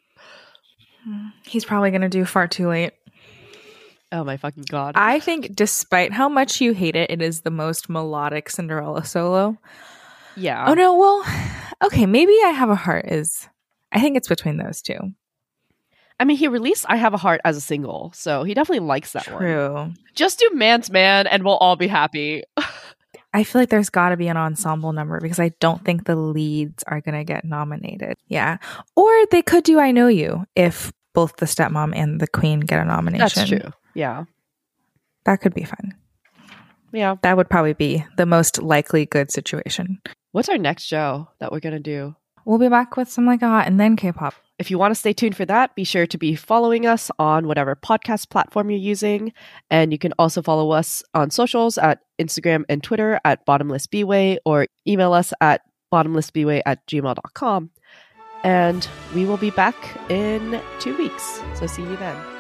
he's probably going to do Far Too Late. Oh my fucking God. I think despite how much you hate it, it is the most melodic Cinderella solo. Yeah. Oh no, well, okay, maybe I Have a Heart is, I think it's between those two. I mean, he released I Have a Heart as a single, so he definitely likes that one. True. Just do Man's Man and we'll all be happy. I feel like there's got to be an ensemble number because I don't think the leads are going to get nominated. Yeah. Or they could do I Know You if both the Stepmom and the Queen get a nomination. That's true. Yeah. That could be fun. Yeah. That would probably be the most likely good situation. What's our next show that we're going to do? We'll be back with Some Like It Hot and then K-pop. If you want to stay tuned for that, be sure to be following us on whatever podcast platform you're using. And you can also follow us on socials at Instagram and Twitter at bottomlessbway, or email us at bottomlessbway@gmail.com. And we will be back in 2 weeks. So see you then.